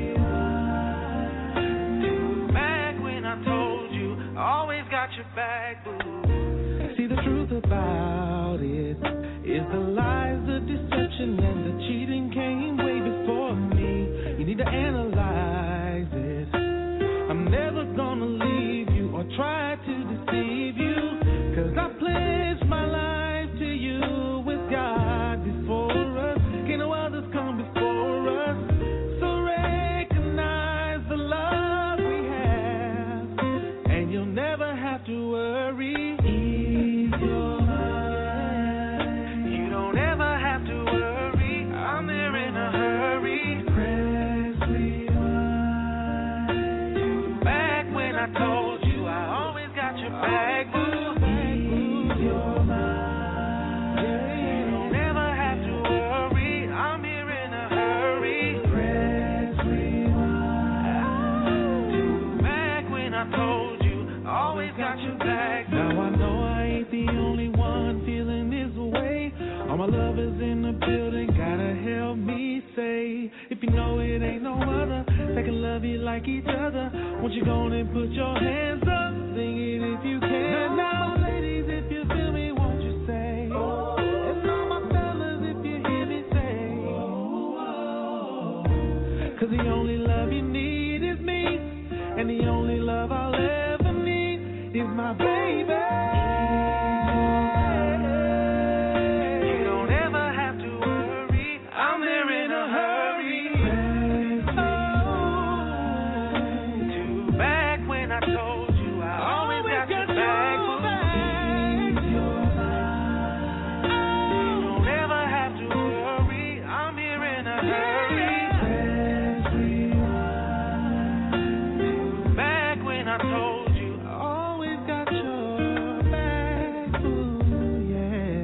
rewind to back when I told you I always got your back. Boo. See, the truth about it is the lies, the deception, and the cheating came way before me. You need to analyze it. I'm never gonna leave you or try to deceive you, 'cause I pledged my life to you with God before us. Can't no others come before us. So recognize the love we have, and you'll never have to worry. Ease your mind. You don't ever have to worry. I'm there in a hurry. Press rewind to back when I told you I always got your back. Boo. Ease your mind. You don't ever have to worry. I'm here in a hurry. Press rewind to back when I told you I always got your back. Now I know I ain't the only one feeling this way. All my lovers in the building gotta help me say, if you know it ain't no other that can love you like each other, won't you go on and put your hands up, sing it if you can. Now ladies, if you feel me, won't you say, oh. And all my fellas, if you hear me say, oh, oh. 'Cause the only love you need is me, and the only love I'll ever need is my baby. You don't ever have to worry. I'm there in a hurry. Oh, to back when I told you I always got your back. Ease your mind. You don't ever have to worry. I'm here in a hurry. Press rewind to back when I told you I always got your back. Ooh, yeah.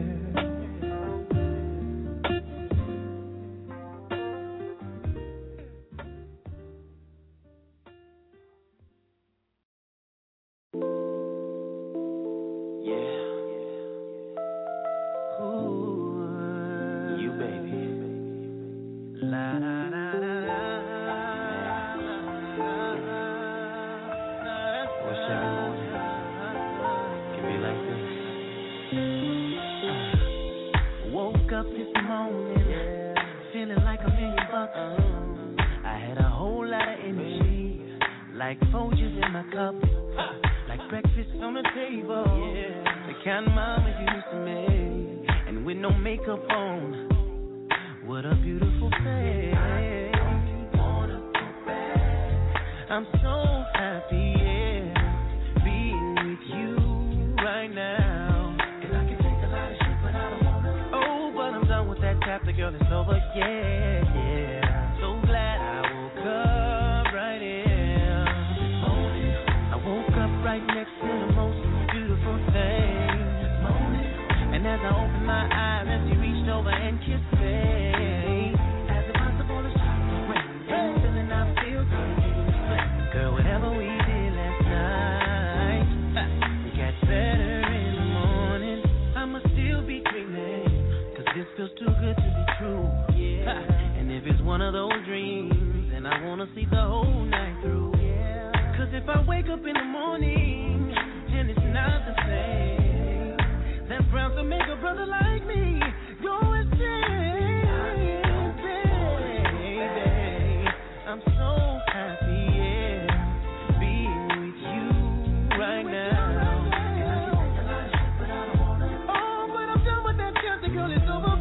Yeah. Ooh, you baby. La la la la la. Wish every morning could be like this. Woke up this morning, feeling like a million bucks. I had a whole lot of energy, like Folgers in my cup, like breakfast on the table, the kind mama used to make, and with no makeup on. What a beautiful face. I'm so happy, yeah, being with you right now. And I can take a lot of shit, but I don't wanna. Oh, but I'm done with that chapter, girl, it's over, yeah, yeah. So glad I woke up right here. This morning, I woke up right next to the most beautiful thing. This morning, and as I opened my eyes, as she reached over and kissed me, as if I suppose it's rain, and feeling I feel good. Girl, whatever we did last night, it got better in the morning. I'ma still be dreaming, 'cause this feels too good to be true. Yeah. And if it's one of those dreams, then I wanna see the whole night through. Yeah. 'Cause if I wake up in the morning and it's not the same, then proud to make a brother like me go insane, baby. I'm so happy, yeah, being with you right now. Oh, but I'm done with that chapter, girl, it's over.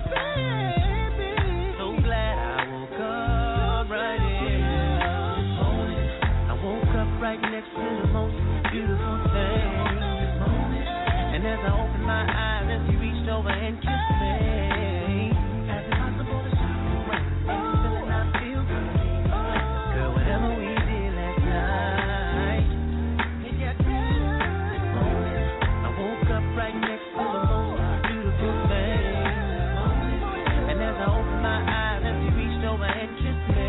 up right next to the most beautiful thing. And as I opened my eyes, and she reached over and kissed me.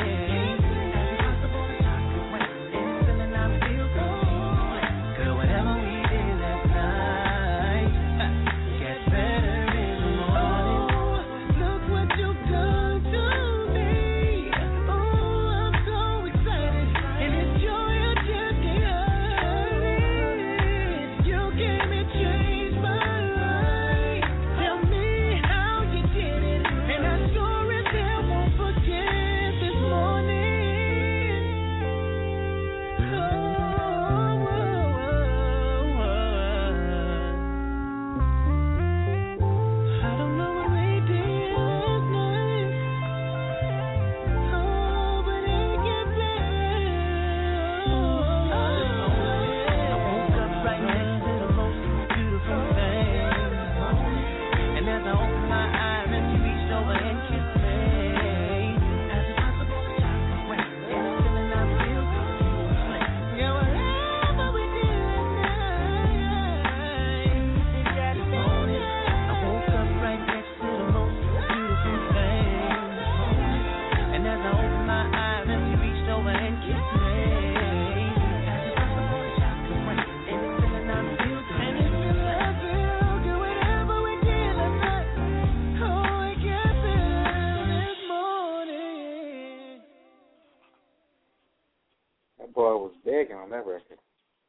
Boy, I was begging on that record.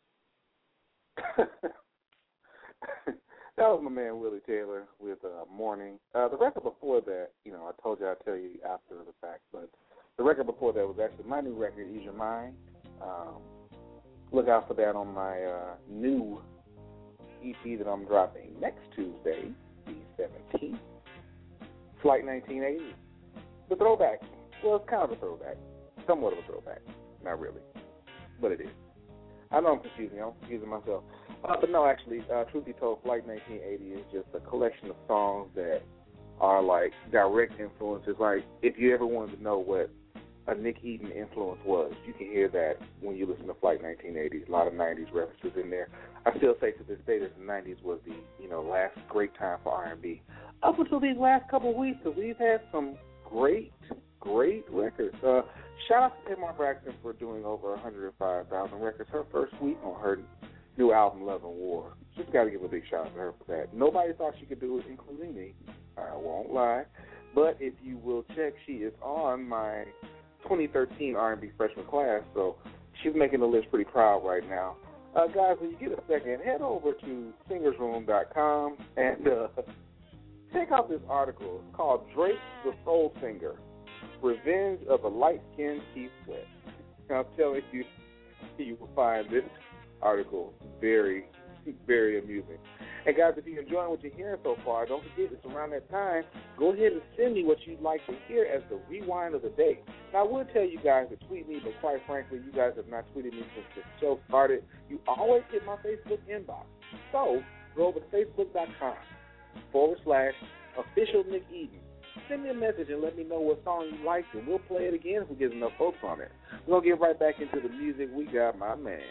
That was my man Willie Taylor with uh, Morning. Uh, the record before that, you know, I told you I'd tell you after the fact, but the record before that was actually my new record, Ease Your Mind. Um, look out for that on my uh, new E P that I'm dropping next Tuesday, the seventeenth, Flight nineteen eighty. The throwback. Well, it's kind of a throwback. Somewhat of a throwback. Not really. But it is. I know I'm confusing. I'm confusing myself. Uh, but no, actually, uh, truth be told, Flight nineteen eighty is just a collection of songs that are like direct influences. Like, if you ever wanted to know what a Nick Eden influence was, you can hear that when you listen to Flight nineteen eighty. A lot of nineties references in there. I still say to this day that the nineties was the, you know, last great time for R and B. Up until these last couple of weeks, because we've had some great, great records. Uh, shout out to Tamar Braxton for doing over one hundred five thousand records her first week on her new album, Love and War. Just got to give a big shout out to her for that. Nobody thought she could do it, including me. I won't lie. But if you will check, she is on my twenty thirteen R and B freshman class, so she's making the list pretty proud right now. Uh, guys, when you get a second, head over to singers room dot com and uh, check out this article. It's called Drake the Soul Singer, Revenge of a Light-Skinned Keith Sweat. And I'm telling you, you will find this article very, very amusing. And guys, if you're enjoying what you're hearing so far, don't forget it's around that time. Go ahead and send me what you'd like to hear as the rewind of the day. Now, I would tell you guys to tweet me, but quite frankly, you guys have not tweeted me since the show started. You always hit my Facebook inbox. So go over to facebook.com forward slash official Nick Eden. Send me a message and let me know what song you liked, and we'll play it again if we get enough folks on it. We're going to get right back into the music. We got my man,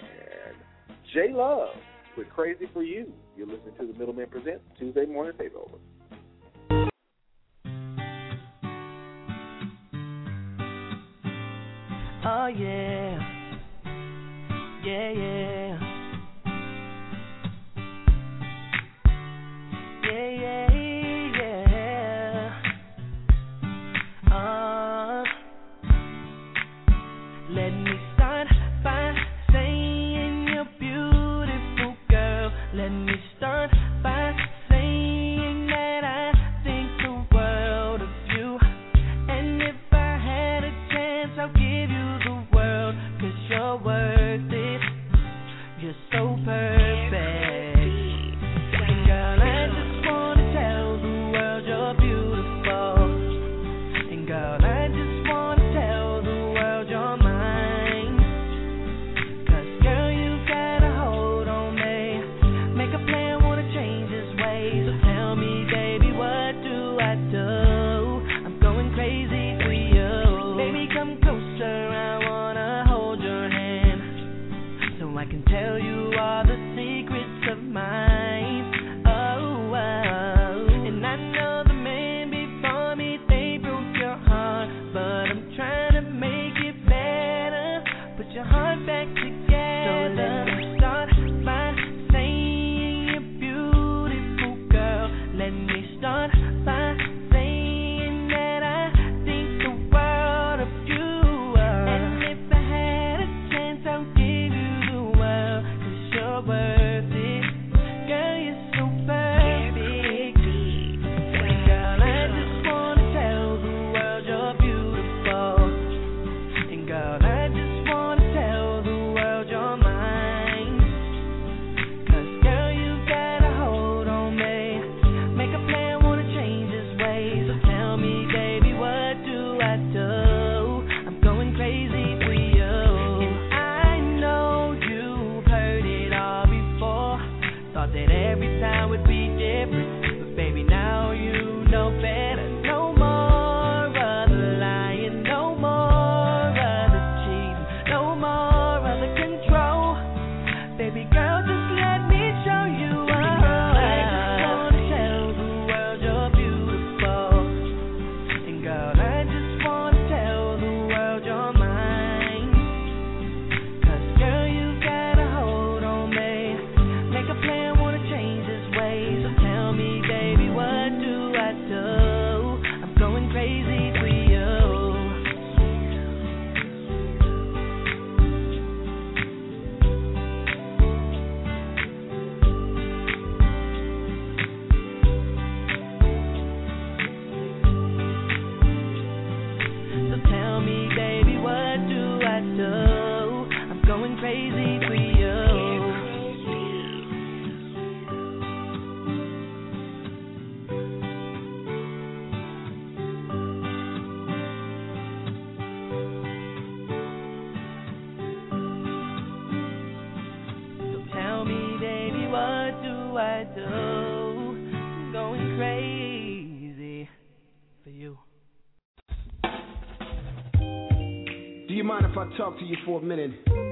J Love, with Crazy for You. You're listening to the Middleman Presents Tuesday Morning Takeover. Oh, yeah. Yeah, yeah. Yeah, yeah, yeah. Uh, let me start by saying you're beautiful, girl. Let me start by saying that I think the world of you. And if I had a chance, I'll give you the world, 'cause you're worth it. You're so perfect. And girl, I just wanna tell the world you're beautiful. And girl, I just wanna tell the world you're mine. 'Cause girl, you got a hold on me. Make a plan, wanna change this way. every time would be different. But baby, now you know better. No more of the lying, no more of the cheating, no more of the control. Baby girl, just let me show you. I talk to you for a minute.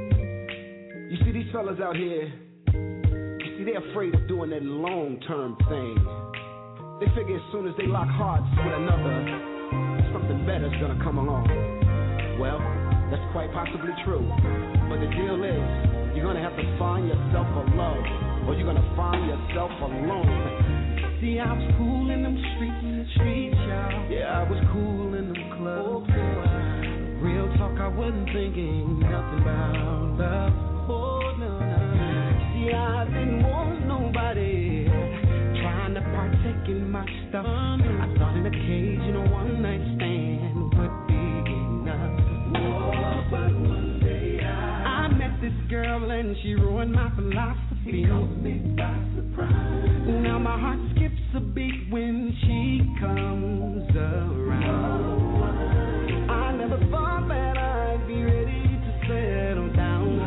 You see these fellas out here, you see they're afraid of doing that long-term thing. They figure as soon as they lock hearts with another, something better's gonna come along. Well, that's quite possibly true. But the deal is, you're gonna have to find yourself a love, or you're gonna find yourself alone. See, I was cool in them streets, in the streets, y'all. Yeah, I was cool in them clubs. Oh, real talk, I wasn't thinking nothing about love. Oh, no, no. See, I didn't want nobody trying to partake in my stuff. I thought in a cage, you know, one night stand would be enough. Oh, but one day I, I met this girl and she ruined my philosophy. She caught me by surprise. Now my heart skips a beat when she comes around. I never thought that I'd be ready to settle down.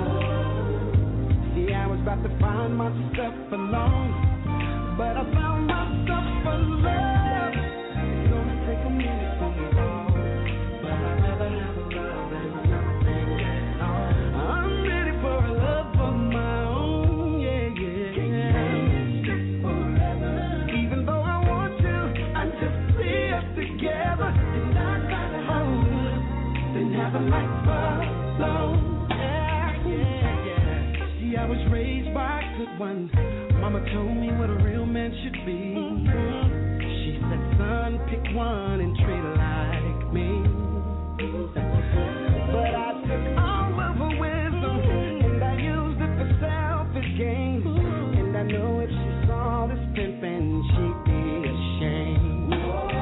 See, I was about to find myself alone, but I found myself alone. It's gonna take a minute for me all, but I'd rather have a love than nothing at all. I'm ready for a love of my own, yeah, yeah. Can't stay just forever. Even though I want to, I just see us together, and I gotta hold and have a life alone. Yeah, yeah, yeah. See, I was raised by a good one. Mama told me what a real man should be. Mm-hmm. She said, son, pick one and treat her like me. But I took all of her wisdom and I used it for selfish gain. And I know if she saw this pimpin', she'd be ashamed.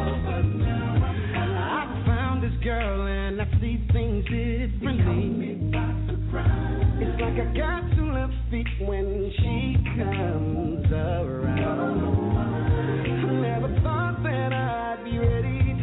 I found this girl and I see things differently. It's like I got two left feet when she comes around. I never thought that I'd be ready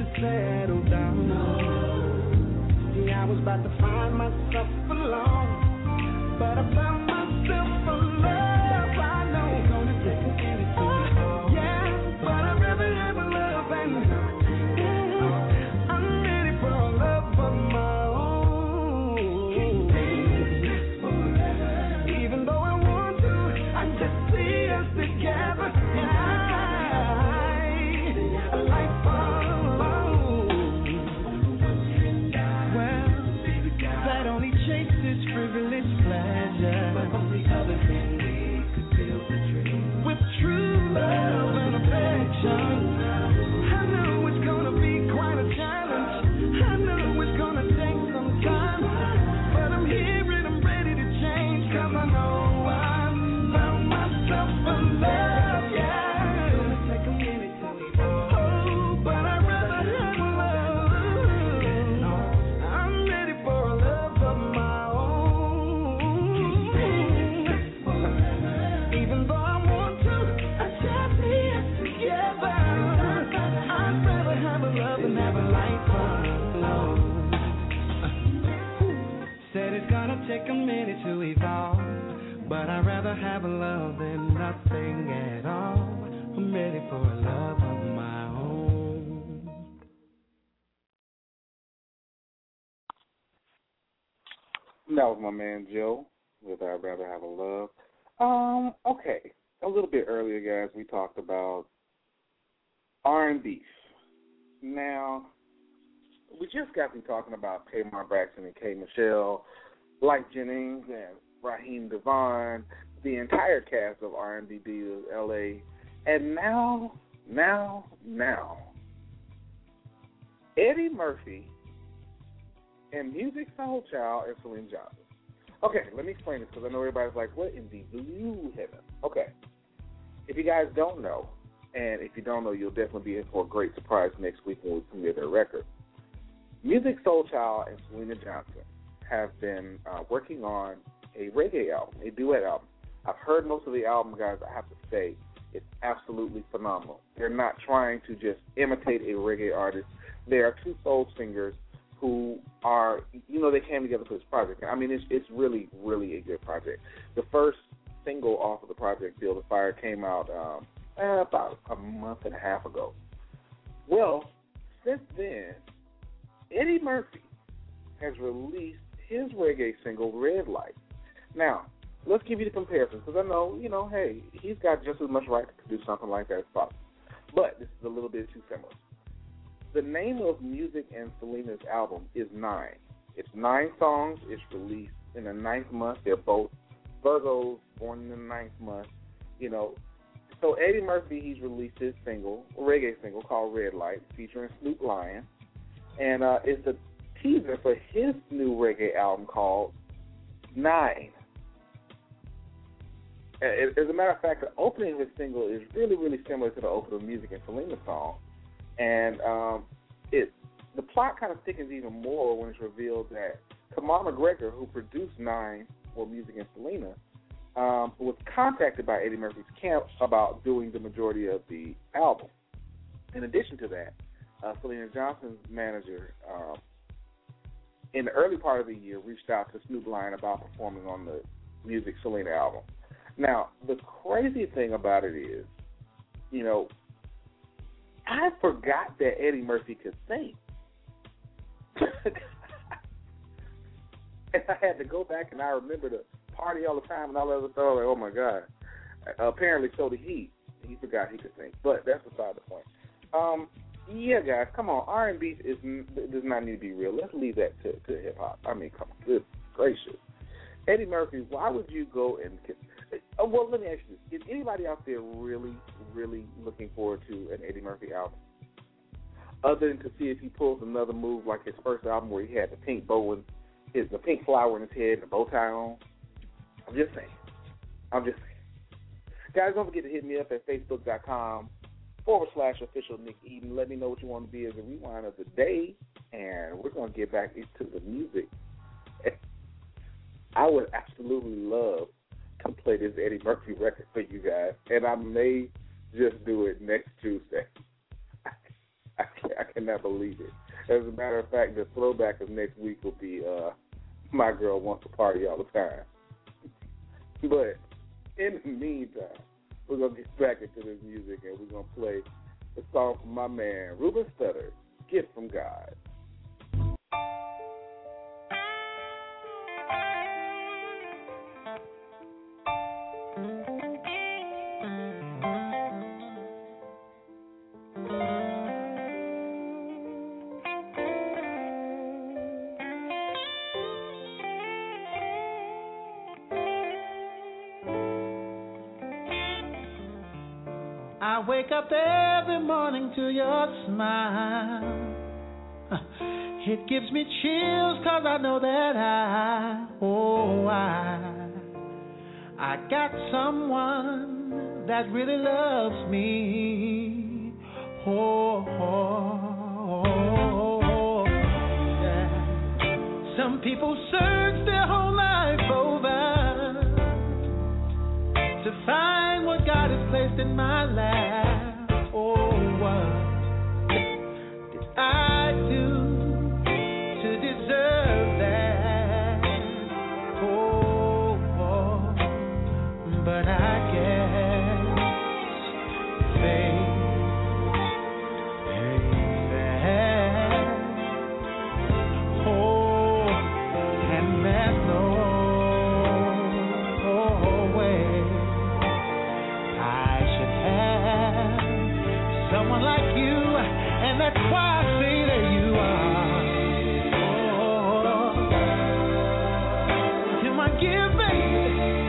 That was my man Joe with I'd Rather Have a Love. Um, okay. A little bit earlier, guys, we talked about R and B. Now, we just got through talking about Tamar Braxton and K. Michelle, Lyfe Jennings, and Raheem DeVaughn, the entire cast of R and B Divas L A. And now, now, now, Eddie Murphy and Musiq Soulchild and Selena Johnson. Okay, let me explain this because I know everybody's like, what in the blue heaven? Okay, if you guys don't know, and if you don't know, you'll definitely be in for a great surprise next week when we premiere their record. Musiq Soulchild and Selena Johnson have been uh, working on a reggae album, a duet album. I've heard most of the album, guys. I have to say, it's absolutely phenomenal. They're not trying to just imitate a reggae artist. They are two soul singers who are, you know, they came together for this project. I mean, it's it's really, really a good project. The first single off of the project, Feel the Fire, came out um, about a month and a half ago. Well, since then, Eddie Murphy has released his reggae single, Red Light. Now, let's give you the comparison, because I know, you know, hey, he's got just as much right to produce something like that as possible. But this is a little bit too similar. The name of Musiq and Selena's album is Nine. It's nine songs. It's released in the ninth month. They're both Virgos, born in the ninth month. You know, so Eddie Murphy, he's released his single, a reggae single called Red Light, featuring Snoop Lion, and uh, it's a teaser for his new reggae album called Nine. As a matter of fact, the opening of his single is really, really similar to the opening of Musiq and Selena song. And um, it the plot kind of thickens even more when it's revealed that Kamar McGregor, who produced Nine for Musiq and Selena, um, was contacted by Eddie Murphy's camp about doing the majority of the album. In addition to that, uh, Selena Johnson's manager, um, in the early part of the year, reached out to Snoop Lion about performing on the Musiq Selena album. Now, the crazy thing about it is, you know, I forgot that Eddie Murphy could sing. And I had to go back and I remember the party all the time and all that other stuff. Like, oh, my God. Uh, apparently, so did he. He forgot he could sing. But that's beside the point. Um, yeah, guys, come on. R and B is, does not need to be real. Let's leave that to, to hip-hop. I mean, come on. Good gracious. Eddie Murphy, why would you go and – oh, well, let me ask you this. Is anybody out there really, really looking forward to an Eddie Murphy album? Other than to see if he pulls another move like his first album where he had the pink bow and his, the pink flower in his head and the bow tie on? I'm just saying. I'm just saying. Guys, don't forget to hit me up at facebook.com forward slash official Nick Eden. Let me know what you want to be as a rewind of the day, and we're going to get back into the music. I would absolutely love to play this Eddie Murphy record for you guys, and I may just do it next Tuesday. I, I cannot believe it. As a matter of fact, the throwback of next week will be uh, My Girl Wants to Party All the Time. But in the meantime, we're going to get back into this music, and we're going to play the song from my man, Ruben Studdard, Gift from God. I wake up every morning to your smile. It gives me chills cause I know that I, oh I, I got someone that really loves me. Oh, oh, oh, oh yeah. Some people search their whole life over to find what God has placed in my life. Oh, what did I do to deserve that? Oh, oh but I guess faith ain't that. Oh, and there's no someone like you, and that's why I say that you are. Oh, you're my gift, baby.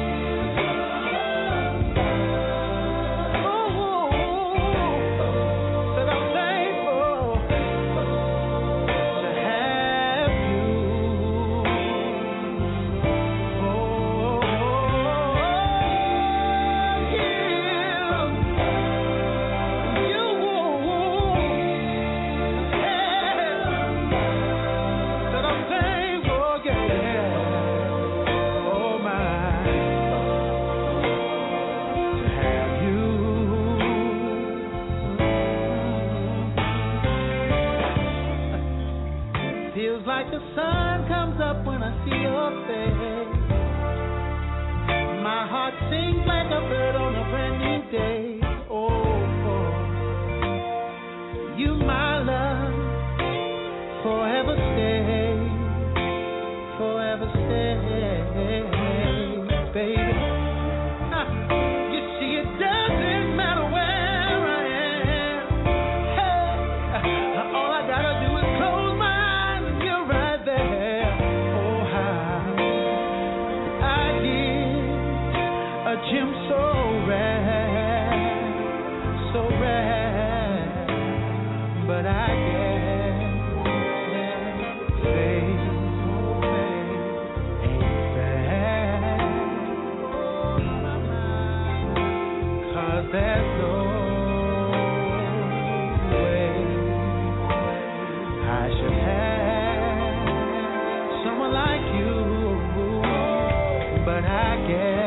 Like the sun comes up when I see your face. My heart sings like a bird on a brand new day. Oh, oh. You, my love, forever stay, forever stay, baby. Ah, you see, it doesn't matter where I am. Hey, all I gotta do is close my Jim, so rare, so rare, but I guess, babe, babe, ain't bad, 'cause there's no way I should have someone like you, but I guess.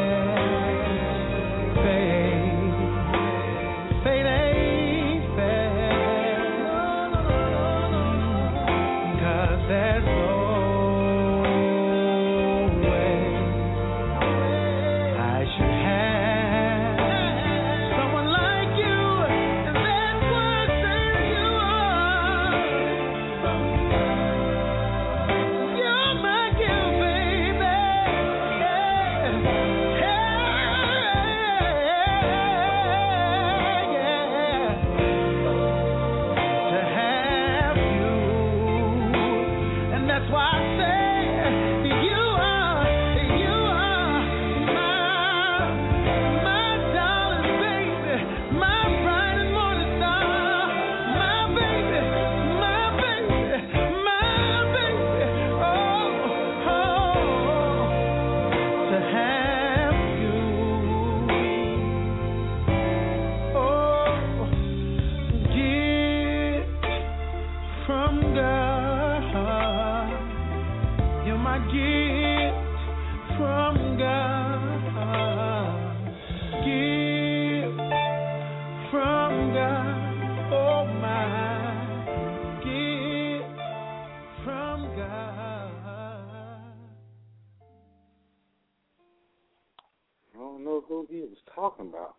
Talking about,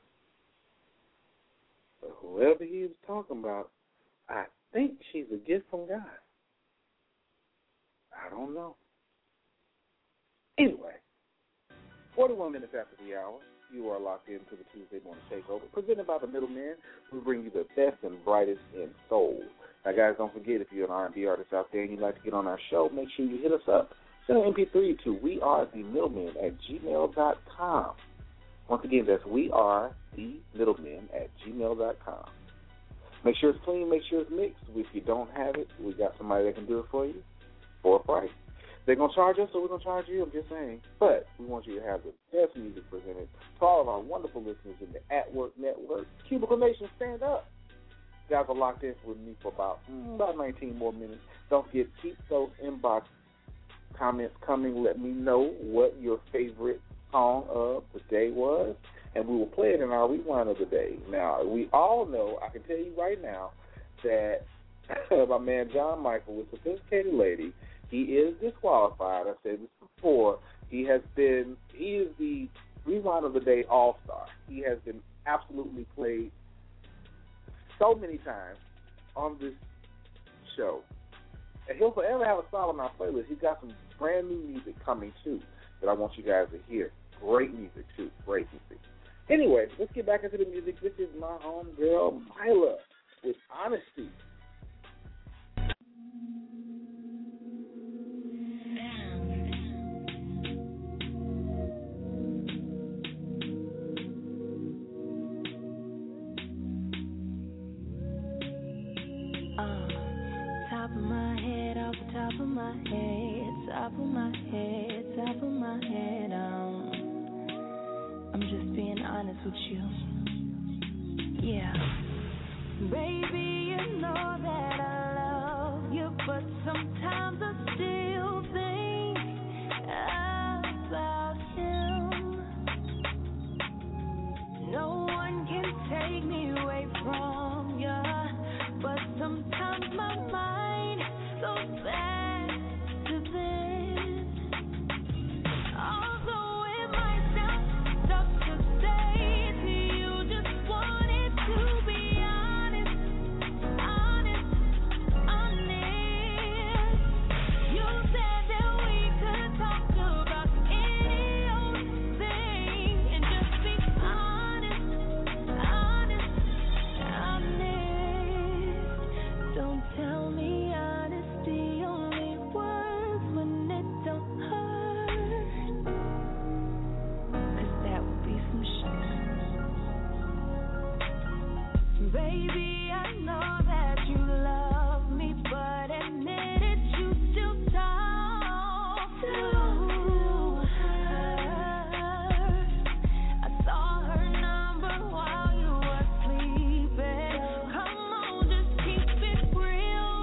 but whoever he was talking about, I think she's a gift from God. I don't know. Anyway, forty-one minutes after the hour, you are locked into the Tuesday Morning Takeover, presented by the Middlemen. We bring you the best and brightest in soul. Now, guys, don't forget, if you're an R and B artist out there and you'd like to get on our show, make sure you hit us up. Send an M P three to we are the middlemen at gmail dot com. Once again, that's we are the middlemen at gmail dot com. Make sure it's clean, make sure it's mixed. If you don't have it, we got somebody that can do it for you for a price. They're going to charge us, so we're going to charge you, I'm just saying. But we want you to have the best music presented to all of our wonderful listeners in the At Work Network. Cubicle Nation, stand up. You guys are locked in with me for about, mm, about nineteen more minutes. Don't forget, keep those inbox comments coming. Let me know what your favorite song of the day was, and we will play it in our rewind of the day. Now, we all know, I can tell you right now, that my man John Michael with Sophisticated Lady, he is disqualified. I said this before. He has been, he is the rewind of the day all-star. He has been absolutely played so many times on this show. And he'll forever have a spot on our playlist. He's got some brand new music coming, too, that I want you guys to hear. Great music, too. Great music. Anyway, let's get back into the music. This is my homegirl, Myla. top of my head, top of my head, top of my head. Um, I'm just being honest with you. Yeah. Baby, you know that I love you, but sometimes I still think about him. No one can take me away from you, but sometimes my mind goes back to this. Although it might sound tough to say to you, just wanted to be honest, honest, honest. You said that we could talk about any old thing and just be honest, honest, honest. Don't tell me honesty only works when it don't hurt, 'cause that would be some shit. Baby, I know that you love me, but admit it, you still talk to her. I saw her number while you were sleeping. Come on, just keep it real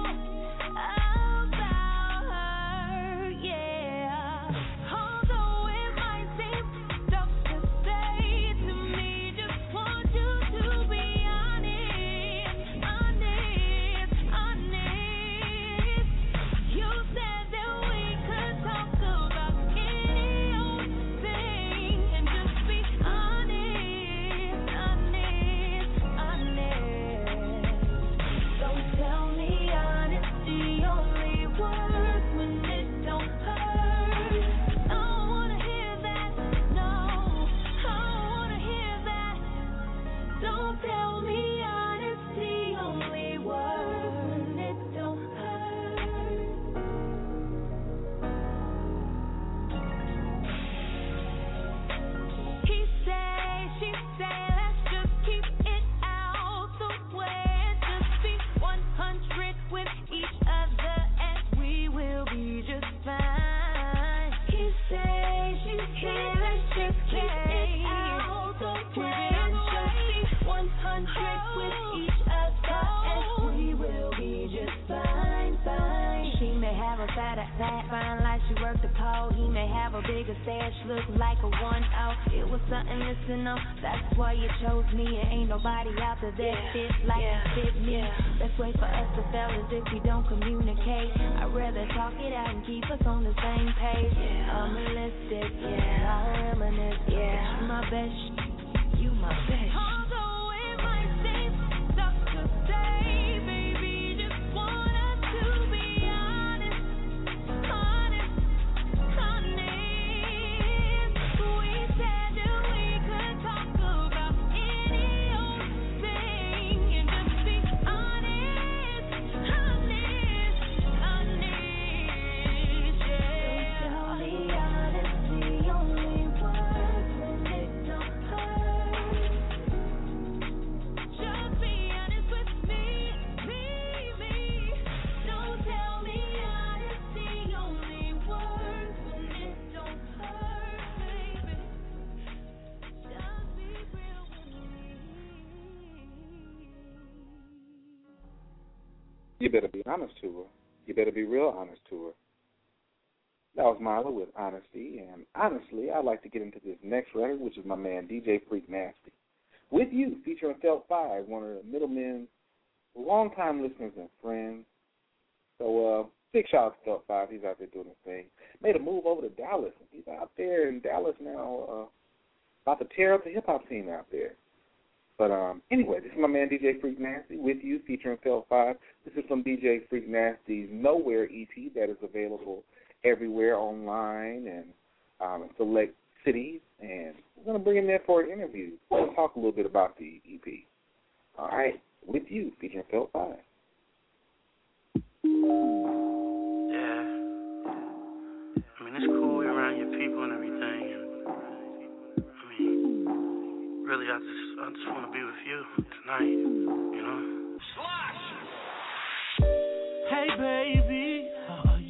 about her, yeah. Although it might seem tough to say to me, just want you to be honest, honest, honest. You said that we could talk about any old thing and just be honest, honest, honest. Don't tell me honesty only works when it don't hurt. I don't wanna hear that, no, I don't wanna hear that. Don't tell me honesty only works when it don't hurt. He say, she say, let's just keep it out the way. Just be one hundred with each other and we will be just fine. He say, she say, let's just keep it out the way. Just be one hundred with each other and we will be just fine, fine. She may have a fatter fat, fine like she worked the pole. He may have a bigger stash, look like a one oh. It was something, listen on. That's why you chose me. And ain't nobody out there that fits like you fit me. Let's wait for us to fellas if we don't communicate. I'd rather talk it out and keep us on the same page. I'm realistic, yeah, I'll reminisce. Yeah, you my best, you my best. Although it might seem tough to say, baby, just want us to be honest, honest, honest. We said that we could talk about any old thing and just be honest, honest, honest, yeah. Don't tell me honesty only works when it don't hurt. Just be honest with me, me, me. Don't tell me honesty only works when it don't hurt, baby. Just be real with me. You better be honest to her. You better be real honest to her. That was Mila with Honesty, and honestly, I'd like to get into this next record, which is my man D J Freak Nasty. With You, featuring Felt Five, one of the middlemen, longtime listeners and friends. So, uh, big shout out to Felt Five. He's out there doing his thing. Made a move over to Dallas. He's out there in Dallas now, uh, about to tear up the hip-hop scene out there. But um, anyway, this is my man D J Freak Nasty with You, featuring Felt Five. This is from D J Freak Nasty's Nowhere E P that is available everywhere online and um, in select cities. And we're going to bring him there for an interview. We're going to talk a little bit about the E P. All right, with You, featuring Felt Five. Yeah. I mean, it's cool we're around your people and everything. And I mean, really, I just, I just want to be with you tonight, you know? Hey baby, how are you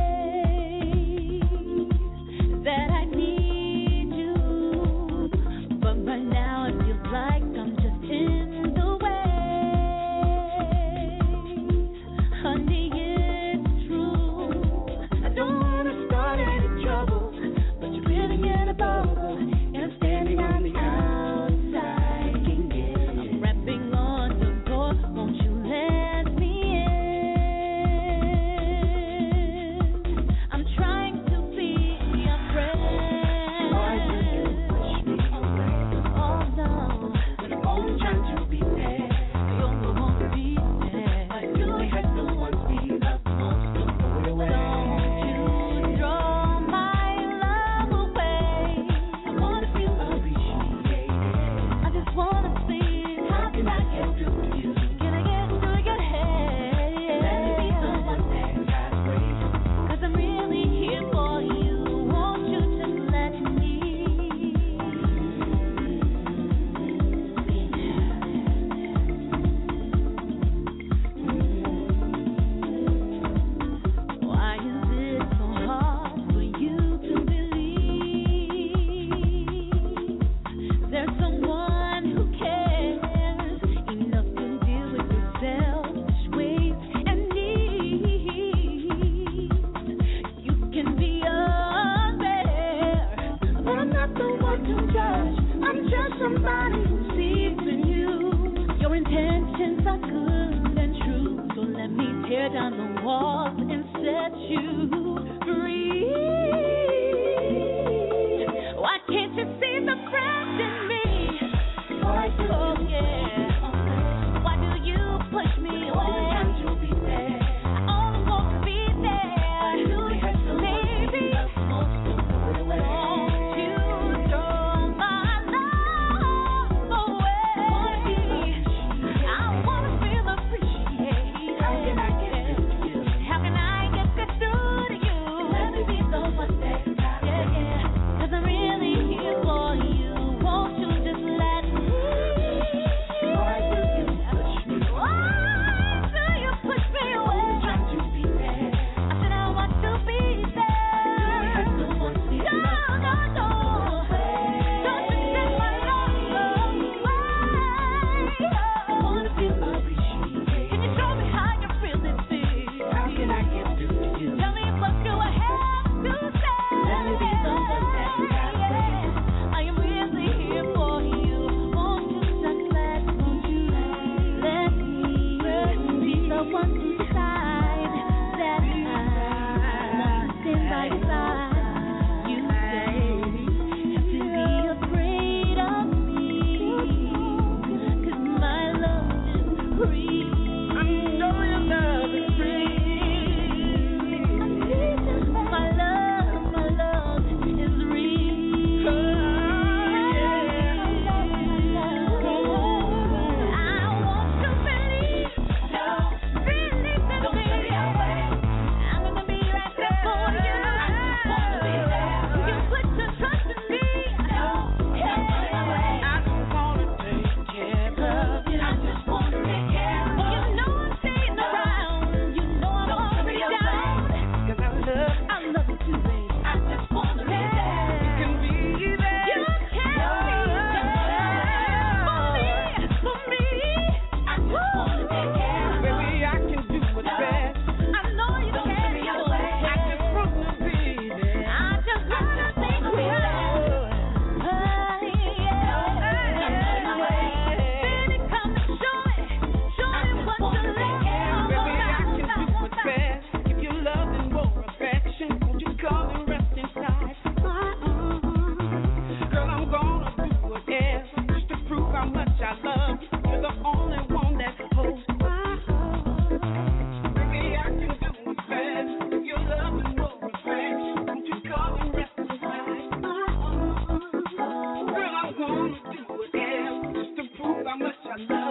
I love